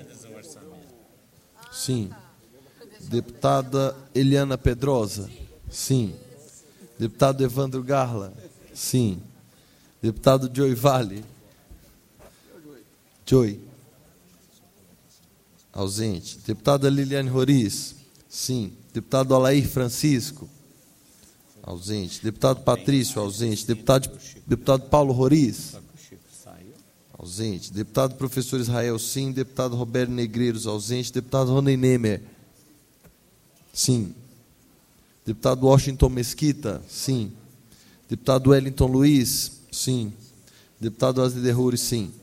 Sim. Deputada Eliana Pedrosa. Sim. Deputado Evandro Garla. Sim. Deputado Joey Vale. Joey. Ausente. Deputada Liliane Roriz. Sim. Deputado Alair Francisco. Ausente. Deputado Patrício. Ausente. Deputado, deputado Paulo Roriz. Ausente. Deputado Professor Israel. Sim. Deputado Roberto Negreiros. Ausente. Deputado Rony Nemer. Sim. Deputado Washington Mesquita. Sim. Deputado Wellington Luiz. Sim. Deputado Asli Derruri. Sim.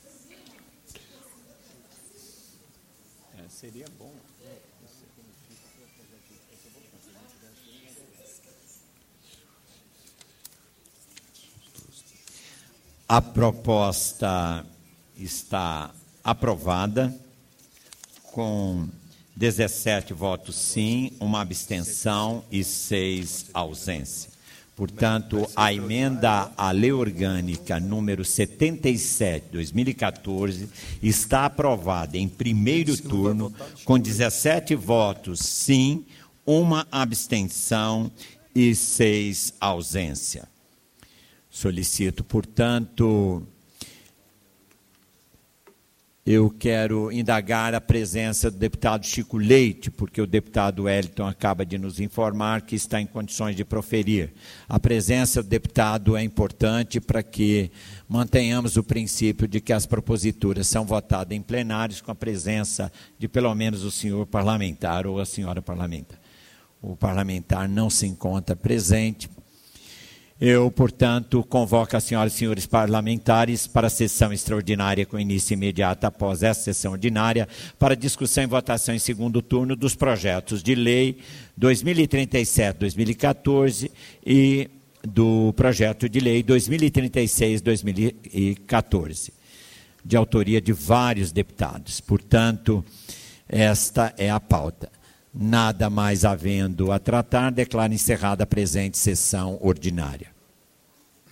É, seria bom. A proposta está aprovada com dezessete votos sim, uma abstenção e seis ausências. Portanto, a emenda à lei orgânica número setenta e sete, dois mil e quatorze, está aprovada em primeiro turno com dezessete votos sim, uma abstenção e seis ausências. Solicito, portanto, eu quero indagar a presença do deputado Chico Leite, porque o deputado Wellington acaba de nos informar que está em condições de proferir. A presença do deputado é importante para que mantenhamos o princípio de que as proposituras são votadas em plenários com a presença de pelo menos o senhor parlamentar ou a senhora parlamentar. O parlamentar não se encontra presente. Eu, portanto, convoco as senhoras e senhores parlamentares para a sessão extraordinária com início imediato após essa sessão ordinária para discussão e votação em segundo turno dos projetos de lei dois mil e trinta e sete, dois mil e quatorze e do projeto de lei dois mil e trinta e seis, dois mil e quatorze, de autoria de vários deputados. Portanto, esta é a pauta. Nada mais havendo a tratar, declaro encerrada a presente sessão ordinária.